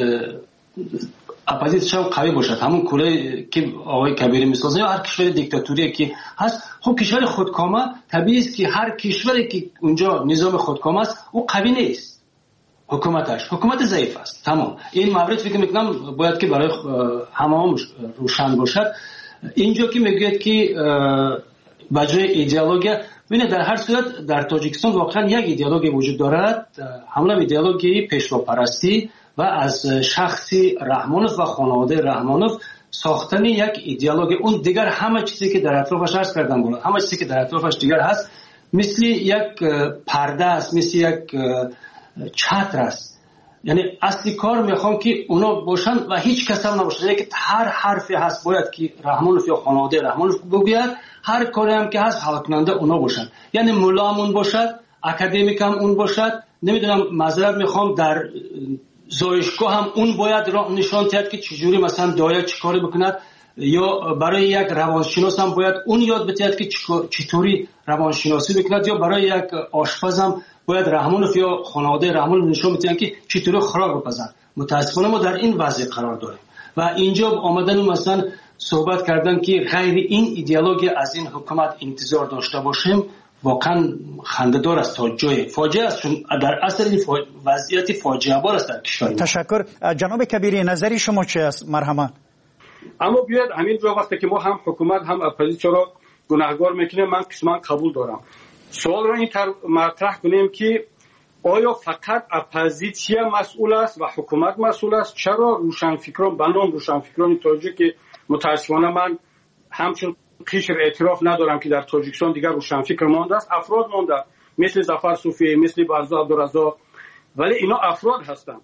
اپوزیسیون قوی باشد، همون کوره که آقای کبیری میسازه، یا هر کشور دیکتاتوری که هست. خب کشور خودکامه طبیعی است که هر کشوری که اونجا نظام خودکامه است او قوی نیست، حکومتش حکومت ضعیف است. تمام این مورد فکر میکنم باید که برای همه روشن باشد. اینجا که میگوید که بجای ایدئولوژی، ببینید در هر صورت در تاجیکستان واقعا یک ایدئولوژی وجود دارد، همون ایدئولوژی پیشواپرستی و از شخصی رحمانوف و خانواده رحمانوف ساختن یک ایدئولوژی. اون دیگر همه چیزی که در اطرافش هست کردن بود، همه چیزی که در اطرافش دیگر هست مثل یک پرده است، مثل یک چتر است. یعنی اصلی کار میخوام که اونا باشن و هیچ کس هم نباشه، یعنی که هر حرفی هست باید که رحمانوف یا خانواده رحمانوف بگوید، هر کاری هم که هست حل کننده اونا باشن. یعنی ملام اون باشد، اکادمیک هم اون باشد، نمیدونم معذرت میخوام در زایشگاه هم اون باید نشان دهد که چجوری مثلا دایر چیکاری بکند، یا برای یک روانشناس هم باید اون یاد بدهد که چطوری روانشناسی بکند، یا برای یک آشپز هم باید رحمانوف یا خانواده رحمانوف نشان بدهند که چطوری خوراک بپزند. متاسفانه ما در این وضع قرار داریم و اینجا آمدن مثلا صحبت کردن که غیر این ایدئولوژی از این حکومت انتظار داشته باشیم واقعا خنده‌دار است، تا جای فاجعه است، چون در اصل وضعیت فاجعه بار است در کشور. تشکر. جناب کبیری نظری شما چه است؟ مرحبا. اما بیاید همینجا وقتی که ما هم حکومت هم اپوزیسیون را گناهگار میکنیم، من قسمان قبول دارم. سوال را این طور مطرح کنیم که آیا فقط اپوزیسیون مسئول است و حکومت مسئول است؟ چرا روشنفکران بنام روشنفکران تاجیک که متاسفانه من همچون قشر اعتراف ندارم که در تاجیکستان دیگر روشنفکر مانده است، افراد مانده مثل ظفر صوفی، مثل برزا عبدالرزاق، ولی اینا افراد هستند.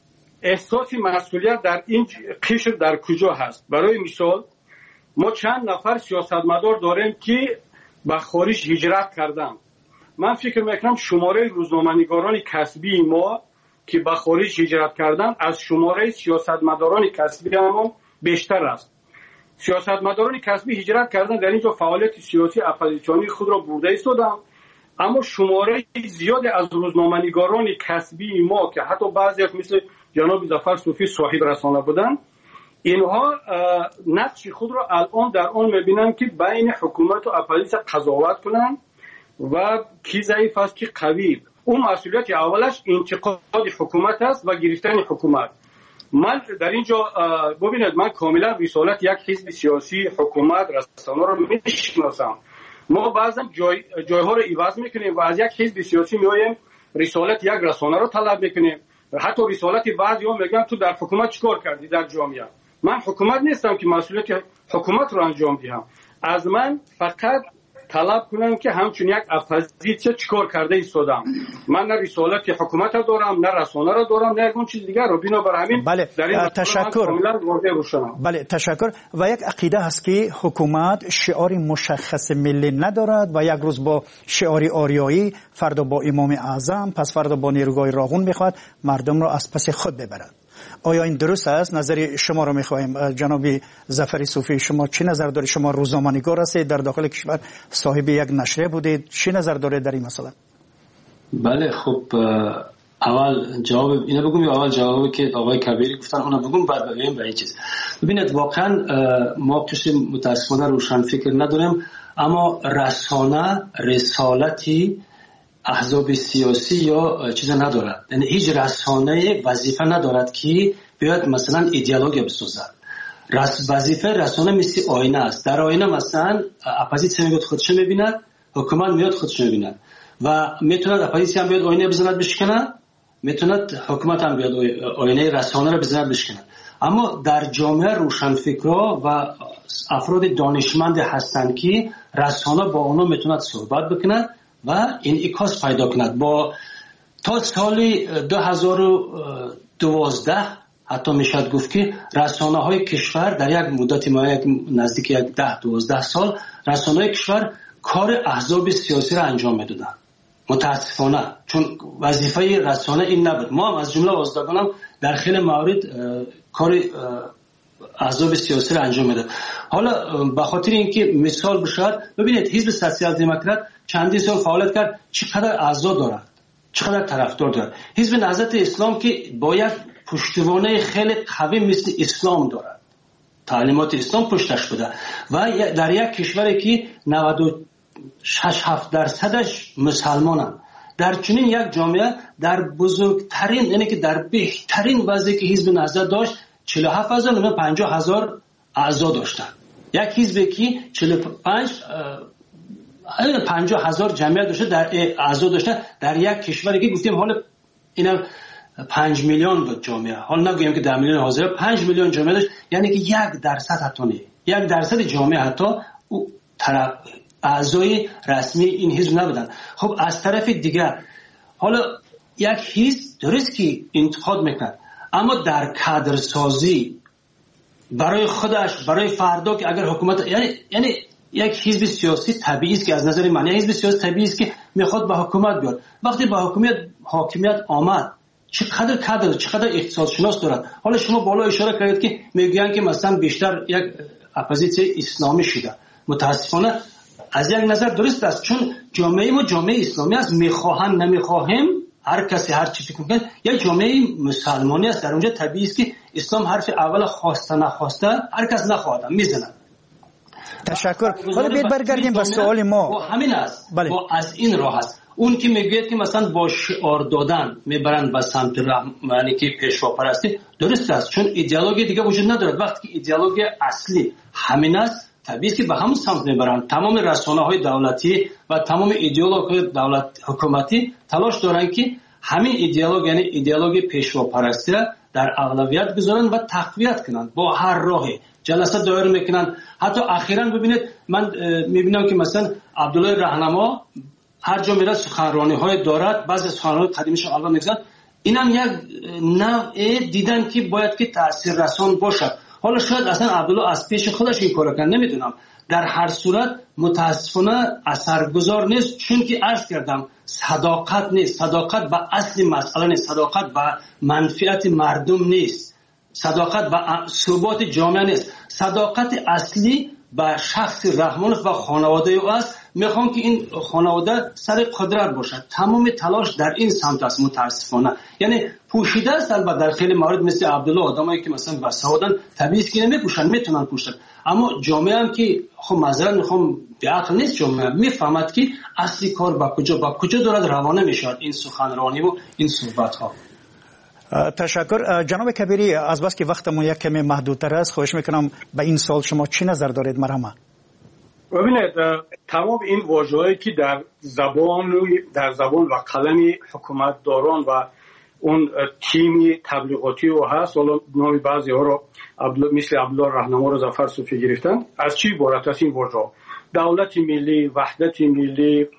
احساس مسئولیت در این قشر در کجا هست؟ برای مثال ما چند نفر سیاستمدار داریم که به خارج هجرت کردن. من فکر میکنم شماره روزنامه‌نگاران کسبی ما که به خارج هجرت کردن از شماره سیاستمداران کسبی ما بیشتر است. سیاستمداران کسبی هجرت کردن، در اینجا فعالیت سیاسی اپوزیسیونی خود را برده ایستادن، اما شماره زیادی از روزنامه‌نگاران کسبی ما که حتی بعضی مثل جناب ظفر صوفی صاحب رسانه بودن، اینها نقش خود را الان در آن میبینن که بین حکومت و اپوزیسیون قضاوت کنن و کی ضعیف است کی قوی. اون مسئولیت اولش انتقاد حکومت است و گرفتن حکومت. من در اینجا ببینید من کاملا رسالت یک حزب سیاسی، حکومت، رسانه را میشناسم. ما بعضا جای جایها را عوض میکنیم و از یک حزب سیاسی میایم رسالت یک رسانه را طلب میکنیم. حتی رسالت بعضی‌ها میگن تو در حکومت چیکار کردی در جامعه. من حکومت نیستم که مسئولیت حکومت رو انجام دهم. از من فقط طلب کنن که همچون یک اپوزیسیون چیکار کرده ایستادم. من نه رسالت حکومت را دارم، نه رسانه را دارم، نه اون چیز دیگر رو. بنابر همین بله. در این تشکر. بله تشکر. و یک عقیده هست که حکومت شعار مشخص ملی ندارد و یک روز با شعار آریایی، فردا با امام اعظم، پس فردا با نیروگاه راغون میخواد مردم را از پس خود ببرد. آیا این درست است؟ نظر شما رو میخوایم. جناب ظفر صوفی، شما چی نظر دارید؟ شما روزنامه‌نگار هستید، در داخل کشور صاحب یک نشریه بودید، چی نظر دارید در این مسئله؟ بله خب اول جواب اینو بگم یا اول جوابی که آقای کبیری گفتن اونو بگم بعد بگیم به این چیز. ببینید واقعا ما کسی متاسفانه روشن فکر نداریم، اما رسانه رسالتی احزاب سیاسی یا چیز ندارد. یعنی هیچ رسانه وظیفه ندارد که بیاد مثلا ایدئولوژی بسازد. رس وظیفه رسانه مثل آینه است. در آینه مثلا اپوزیسیون میاد خودش میبیند، حکومت میاد خودش میبیند و میتوند اپوزیسیون هم بیاد آینه بزند بشکنه، میتوند حکومت هم بیاد آینه رسانه را بزند بشکنه. اما در جامعه روشنفکرا و افراد دانشمند هستند که رسانه با اونا میتوند صحبت بکنه و این اکاس پیدا کند. با تا سال دو هزار و دوازده حتی میشد گفت که رسانه های کشور در یک مدت ما نزدیک یک ده دوازده سال رسانه های کشور کار احزاب سیاسی را انجام میدادن. متاسفانه چون وظیفه رسانه این نبود. ما هم از جمله آزادگانم در خیلی موارد کار احزاب سیاسی را انجام میداد. حالا به خاطر اینکه مثال بشود، ببینید حزب سوسیال دموکرات چندین سال فعالیت کرد، چقدر اعضا دارد، چقدر طرفدار دارد. حزب نهضت اسلام که با یک پشتوانه خیلی قوی مثل اسلام دارد، تعلیمات اسلام پشتش بوده و در یک کشوری که نود و شش هفت درصدش مسلمانند، در چنین یک جامعه در بزرگترین یعنی که در بهترین وضعی که حزب نهضت داشت چهل و هفت هزار و پنجاه هزار اعضا داشتند. یک حزبی که چهل و پنج پنجاه هزار جمعیت داشته در اعضا داشته در یک کشوری که گفتیم حالا اینا پنج میلیون بود جامعه، حالا نگویم که ده میلیون حاضر، پنج میلیون جامعه داشت، یعنی که یک درصد حتی نه یک درصد جامعه حتی طرف اعضای رسمی این حزب نبودن. خب از طرف دیگر حالا یک حزب درست که انتخاب میکند، اما در کادرسازی برای خودش برای فردا که اگر حکومت یعنی یعنی یک حزب سیاسی طبیعی است که از نظر من یک حزب سیاسی طبیعی است که میخواد به حکومت بیاد. وقتی به حکومت حاکمیت آمد چقدر کادر چقدر اقتصاد شناس دارد. حالا شما بالا اشاره کردید که میگن که مثلا بیشتر یک اپوزیسیون اسلامی شده. متاسفانه از یک نظر درست است، چون جامعه ما جامعه اسلامی است، میخواهن نمیخواهم هر کسی هر چی فکر میکنه یک جامعه مسلمانی است. در اونجا طبیعی است که اسلام حرف اول خواسته نخواسته هر کس نخواهد میزنه. تشکر. حالا بیاید برگردیم به سوال ما. با همین است. بله. با از این راه است. اون که میگوید که مثلا با شعار دادن میبرند به سمت رحمانی که پیشوا پرستی، درست است، چون ایدئولوژی دیگه وجود ندارد. وقتی که ایدئولوژی اصلی همین است طبیعی است که به همون سمت میبرند. تمام رسانه‌های دولتی و تمام ایدئولوژی دولت حکومتی تلاش دارند که همین ایدئولوژی یعنی ایدئولوژی پیشوا پرستی در اولویت بذارن و تقویت کنند با هر راهی. جلسه دایر میکنن. حتی اخیراً ببینید من میبینم که مثلا عبدالله راهنما هر جا میره سخنرانی های دارد، بعضی سخنرانی قدیمیش الان میگذارن. اینم یک نوع دیدن که باید که تاثیر رسان باشد. حالا شاید اصلا عبدالله از پیش خودش این کارو کنه، نمیدونم. در هر صورت متاسفانه اثرگذار نیست، چون که عرض کردم صداقت نیست. صداقت به اصل مسئله نیست. صداقت به منفعت مردم نیست. صداقت به ثبات جامعه نیست. صداقت اصلی به شخص رحمان و خانواده او است. میخوام که این خانواده سر قدرت باشد. تمام تلاش در این سمت است. متاسفانه یعنی پوشیده است. البته در خیلی موارد مثل عبدالله آدمایی که مثلا وسادن طبیعی است که نمیپوشن، میتونن پوشن، اما جامعه هم که خب معذرت میخوام به عقل نیست، جامعه میفهمد که اصلی کار با کجا با کجا دارد روانه میشود این سخنرانی و این صحبت ها. تشکر. جناب کبیری، از بس که وقتمون یک کمی محدودتر است، خواهش میکنم به این سال شما چی نظر دارید؟ مرحمت. ببینید تمام این واژه‌هایی که در زبان در زبان و قلم حکومتداران و اون تیم تبلیغاتی و هست، حالا نام بعضی ها رو مثل عبدالله راهنما رو ظفر صوفی گرفتن، از چی عبارت است این واژه؟ دولت ملی، وحدت ملی،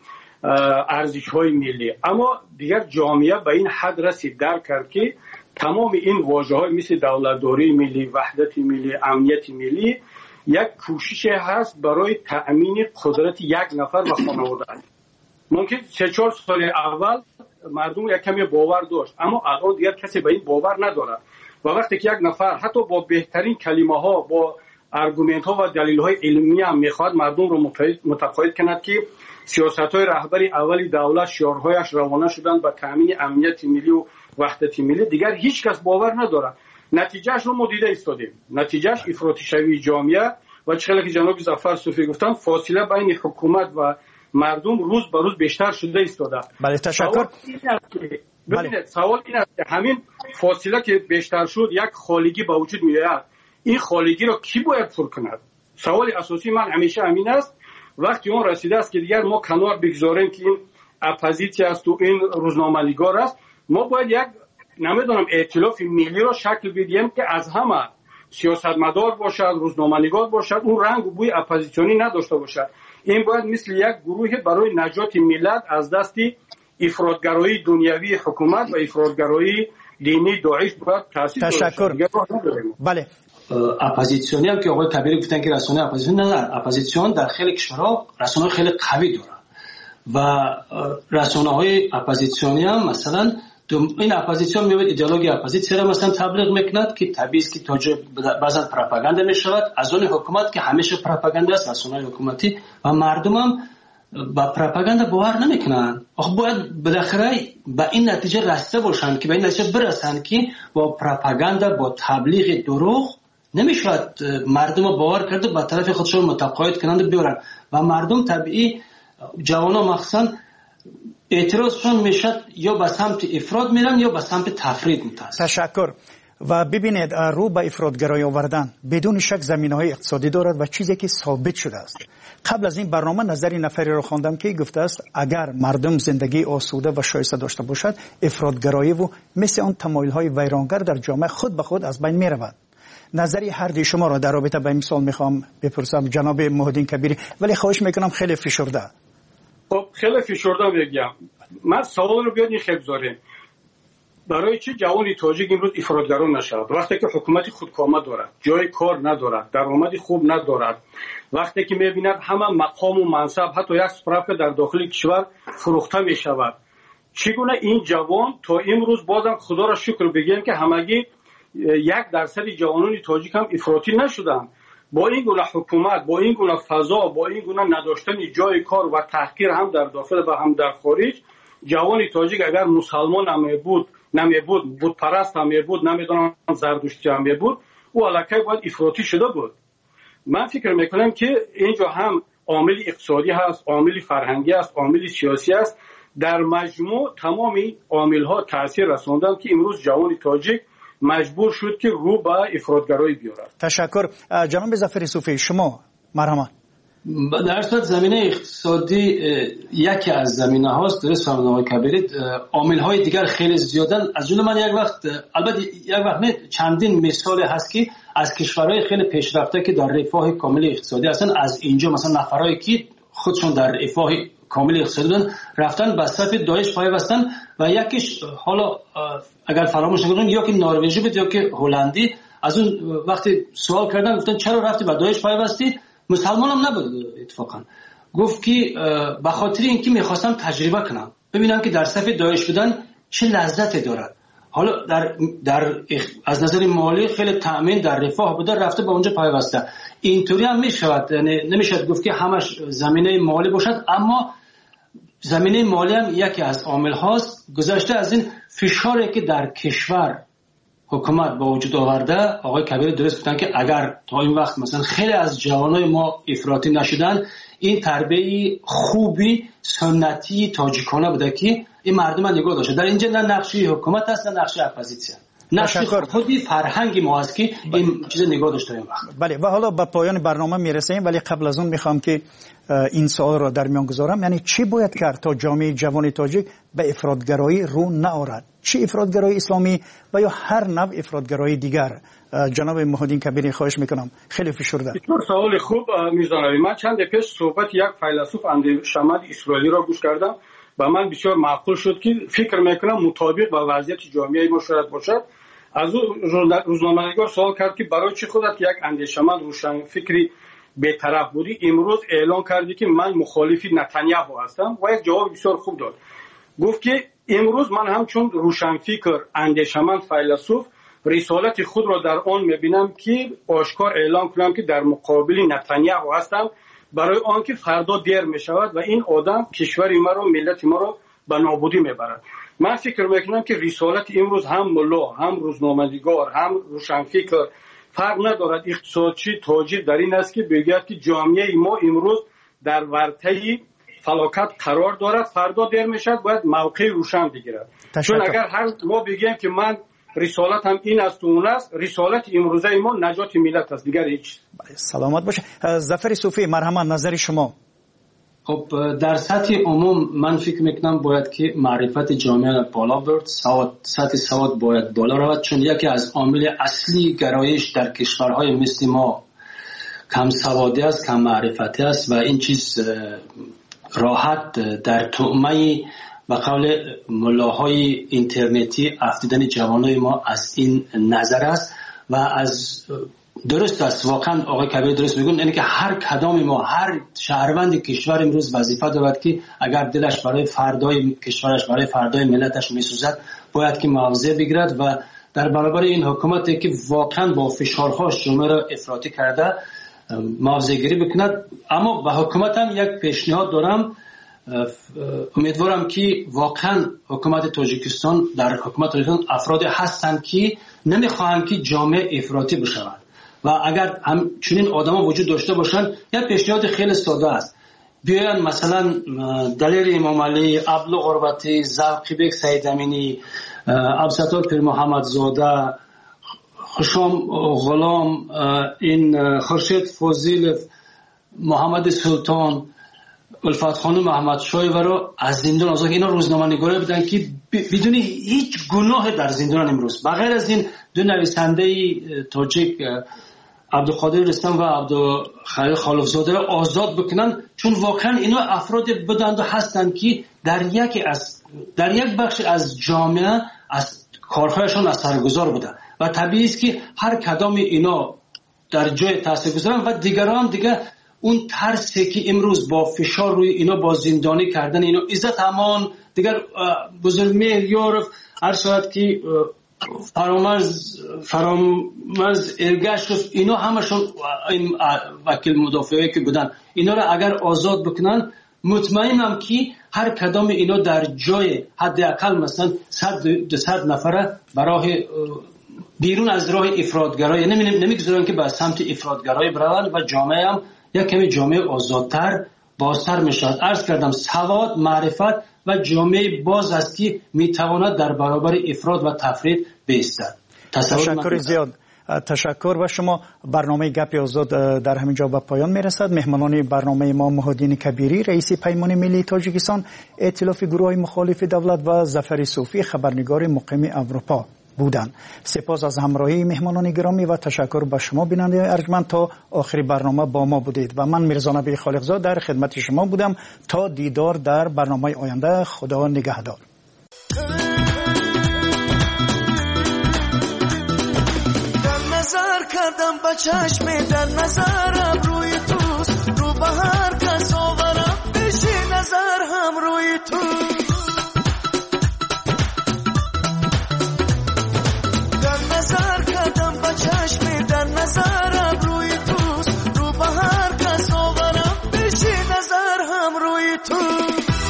ارزش های ملی. اما دیگر جامعه به این حد رسید درک کرد که تمام این واژه های مثل دولتداری ملی، وحدت ملی، امنیت ملی یک کوشش هست برای تأمین قدرت یک نفر و خانواده. ممکن سه چهار سال اول مردم یک کمی باور داشت، اما الان دیگر کسی به این باور نداره و وقتی که یک نفر حتی با بهترین کلمه ها، با ارگومنت ها و دلیل های علمی هم میخواد مردم رو متقاعد کند که سیاست های رهبری اولی دولت شعارهایش روانه شدن به تامین امنیت ملی و وحدت ملی، دیگر هیچ کس باور نداره. نتیجهش رو ما دیده ایستادیم. نتیجهش افراطی شوی جامعه و چقدر که جناب ظفر صوفی گفتن فاصله بین حکومت و مردم روز به روز بیشتر شده ایستاده. بله تشکر. ببینید سوال این است که همین فاصله که بیشتر شد یک خالگی به وجود میاد. این خالگی رو کی باید پر کند؟ سوال اساسی من همیشه همین است. وقتی اون رسیده است که دیگر ما کنار بگذاریم که این اپوزیسیون است و این روزنامه‌نگار است، ما باید یک نمیدونم ائتلاف ملی رو شکل بدیم که از همه سیاستمدار باشد، روزنامه‌نگار باشد، اون رنگ و بوی اپوزیسیونی نداشته باشد. این باید مثل یک گروه برای نجات ملت از دست افراطگرایی دنیوی حکومت و افراطگرایی دینی داعش باید تأسیس بشه. تشکر. بله. اپوزیسیونی هم که آقای کبیری گفتن که رسانه اپوزیسیون نه، اپوزیسیون در خیلی کشورها رسانه خیلی قوی داره و رسانه های اپوزیسیونی هم مثلا این اپوزیسیون میاد ایدئولوژی اپوزیسیون را مثلا تبلیغ میکند که طبیعی است که توجه بعضا پروپاگاندا میشود از اون حکومت که همیشه پروپاگاندا است، رسانه حکومتی و مردم هم با پروپاگاندا باور نمیکنن. آخه باید بالاخره به این نتیجه رسیده باشند که به این نتیجه برسند که با پروپاگاندا با تبلیغ دروغ نمیشود مردم باور کرده به طرف خودشون متقاعد کنند بیارن و مردم طبیعی جوانان مخصوصا اعتراضشون میشد یا به سمت افراط میرن یا به سمت تفرید میتازن. تشکر. و ببینید رو به افراطگرایی آوردن بدون شک زمینه‌های اقتصادی دارد و چیزی که ثابت شده است. قبل از این برنامه نظری نفری رو خواندم که گفته است اگر مردم زندگی آسوده و شایسته داشته باشد افراطگرایی و مثل آن تمایل‌های ویرانگر در جامعه خود به خود از بین میرود. نظری هر دوی شما را در رابطه با این سوال میخوام بپرسم جناب محمدین کبیری، ولی خواهش میکنم خیلی فشرده. خب خیلی فشرده بگم. من سوال رو بیاد این خیلی بذاریم. برای چه جوانی تاجیک امروز افراطگران نشود وقتی که حکومت خودکامه دارد، جای کار ندارد، درآمدی خوب ندارد، وقتی که میبیند همه مقام و منصب حتی یک سپراف در داخل کشور فروخته میشود، چگونه این جوان تا امروز بازم خدا را شکر بگیم که همگی یک درصد جوانان تاجیک هم افراطی نشدن. با این گونه حکومت، با این گونه فضا، با این گونه نداشتن جای کار و تحقیر هم در داخل و هم در خارج، جوان تاجیک اگر مسلمان هم بود نمی بود، بود پرست هم بود، نمیدونم زردشتی هم بود، او علاقه باید افراطی شده بود. من فکر میکنم که اینجا هم عامل اقتصادی هست، عامل فرهنگی است، عامل سیاسی است. در مجموع تمام این عامل ها تاثیر رساندن که امروز جوان تاجیک مجبور شد که رو به افراطگرایی بیارد. تشکر. جناب ظفر صوفی شما مرحمت. در صورت زمینه اقتصادی یکی از زمینه هاست، درست فرمودن آقای کبیری، عامل های دیگر خیلی زیادن. از جمله من یک وقت البته یک وقت نه چندین مثال هست که از کشورهای خیلی پیشرفته که در رفاه کامل اقتصادی هستن، از اینجا مثلا نفرایی که خودشون در رفاه کامل اقتصادی بودن رفتن به صف داعش پیوستن و یکیش حالا اگر فراموش نکنیم یا که نروژی بود یا که هلندی، از اون وقتی سوال کردن گفتن چرا رفتی به داعش پیوستی؟ مسلمان هم نبود اتفاقا، گفت که به خاطر اینکه میخواستم تجربه کنم ببینم که در صف داعش بودن چه لذتی دارد. حالا در, در از نظر مالی خیلی تأمین در رفاه بوده، رفته به اونجا پیوسته. اینطوری هم میشود، یعنی نمیشود گفت که همش زمینه مالی باشد، اما زمینه مالی هم یکی از عامل هاست. گذشته از این فشاری که در کشور حکومت با وجود آورده، آقای کبیر درست گفتن که اگر تا این وقت مثلا خیلی از جوانای ما افراطی نشدن، این تربیت خوبی سنتی تاجیکانه بوده که این مردم نگاه داشته. در اینجا نه نقشی حکومت است نه نقشی اپوزیسیون، نقشی خودی فرهنگی ما است که این چیز نگاه داشته این وقت. بله و حالا به پایان برنامه میرسیم، ولی قبل از اون میخوام که این سوال را در میان گذارم، یعنی چی باید کرد تا جامعه جوان تاجیک به افراطگرایی رو نآورد؟ چی افراطگرایی اسلامی و یا هر نوع افراطگرایی دیگر جناب محمدین کبیری خواهش میکنم. خیلی فشرده. سوال خوب میزنم. من چند پیش صحبت یک فیلسوف اندیشمند اسرائیلی را گوش کردم و من بسیار معقول شد که فکر میکنم مطابق با وضعیت جامعه ما شاید باشد. از او روزنامه‌نگار سوال کرد که برای چی خودت یک اندیشمند روشن فکری بی‌طرف بودی امروز اعلان کردی که من مخالف نتانیاهو هستم و یک جواب بسیار خوب داد. گفت که امروز من همچون روشنفکر اندیشمند فیلسوف رسالت خود را در آن میبینم که آشکار اعلان کنم که در مقابل نتانیاهو هستم برای آنکه فردا دیر میشود و این آدم کشور ما رو ملت ما رو به نابودی میبرد. من فکر میکنم که رسالت امروز هم ملا هم روزنامه‌نگار هم روشنفکر فرق ندارد اقتصادچی تاجر در این است که بگوید که جامعه ما امروز در ورطه فلاکت قرار دارد فردا دیر میشد باید موقع روشن بگیرد. چون اگر هر ما بگیم که من رسالت هم این است و اون است رسالت امروزه ما نجات ملت است دیگر هیچ. سلامت باشه. ظفر صوفی مرحمت نظر شما. خب در سطح عموم من فکر میکنم باید که معرفت جامعه بالا برد، سواد سطح سواد باید بالا رود چون یکی از عامل اصلی گرایش در کشورهای مثل ما کم سوادی است، کم معرفتی است و این چیز راحت در طعمه و قول ملاهای اینترنتی افتیدن جوانای ما از این نظر است و از درست است واقعا آقای کبیر درست میگن یعنی که هر کدام ما هر شهروند کشور امروز وظیفه دارد که اگر دلش برای فردای کشورش برای فردای ملتش میسوزد باید که مواضع بگیرد و در برابر این حکومتی که واقعا با فشارهاش جامعه را افراطی کرده مواضع گیری بکند. اما به حکومت هم یک پیشنهاد دارم، امیدوارم که واقعا حکومت تاجیکستان در حکومت تاجیکستان افراد هستند که نمیخواهند که جامعه افراطی بشود و اگر هم چنین آدما وجود داشته باشند یک پیشنهاد خیلی ساده است بیاین مثلا دلیر امام علی، ابله غربتی، زوقی بیگ سید امینی، عبدالستار پیر محمد زاده، خشام غلام، این خورشید فضیل، محمد سلطان، الفت خانم محمد شای و رو از زندان آزاد اینا روزنامه‌نگاری بودن که بدون هیچ گناه در زندان امروز بغیر از این دو نویسنده تاجیک عبدالقادر رستم و عبدالخلیل خالقزاده را آزاد بکنن چون واقعا اینا افراد بودند و هستند که در یک از در یک بخش از جامعه از کارهایشان اثرگذار بودند و طبیعی است که هر کدام اینا در جای تاثیرگذارن و دیگران دیگه اون ترسی که امروز با فشار روی اینا با زندانی کردن اینا عزت امان دیگر بزرگ میلیار هر شاید که فرامرز فرامرز ارگشت شد اینا همشون این وکیل مدافعی که بودن اینا را اگر آزاد بکنن مطمئنم که هر کدام اینا در جای حداقل مثلا صد صد نفر برای بیرون از راه افراطگرایی نمیگذارن که به سمت افراطگرایی بروند و جامعه هم یک کمی جامعه آزادتر بازتر میشود. عرض کردم سواد معرفت و جامعه باز است که میتواند در برابر افراط و تفرید بایستد. تشکر زیاد. تشکر و شما. برنامه گپ آزاد در همینجا به پایان میرسد. مهمانان برنامه ما محمدین کبیری رئیس پیمان ملی تاجیکستان، ائتلاف گروه‌های مخالف دولت و ظفر صوفی خبرنگار مقیم اروپا بودند. سپاس از همراهی مهمانان گرامی و تشکر به شما بیننده ارجمند تا آخر برنامه با ما بودید و من میرزا نبی خالقزاد در خدمت شما بودم. تا دیدار در برنامه آینده. خدا نگهدار. در نظر کردم با چشم در نظرم روی توست رو به هر کس آورم بشی نظر هم روی تو چشم در نظرم روی توست رو به هر کس آورم بشی نظر هم روی تو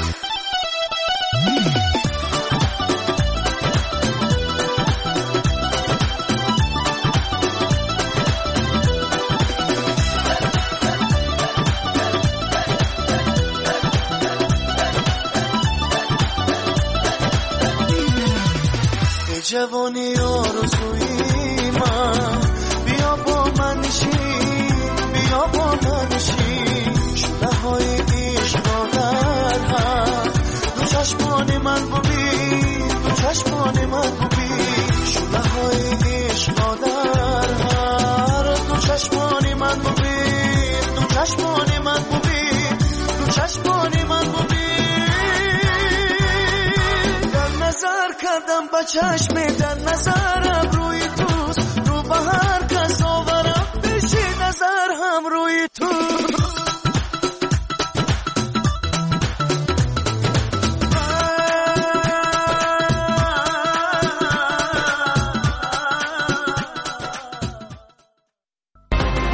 جوانی آرزویی من بیا با من نشین بیا با من نشین شده های عشق در هم دو چشمان من ببین دو چشمان من ببین شده های عشق در با چشم در نظرم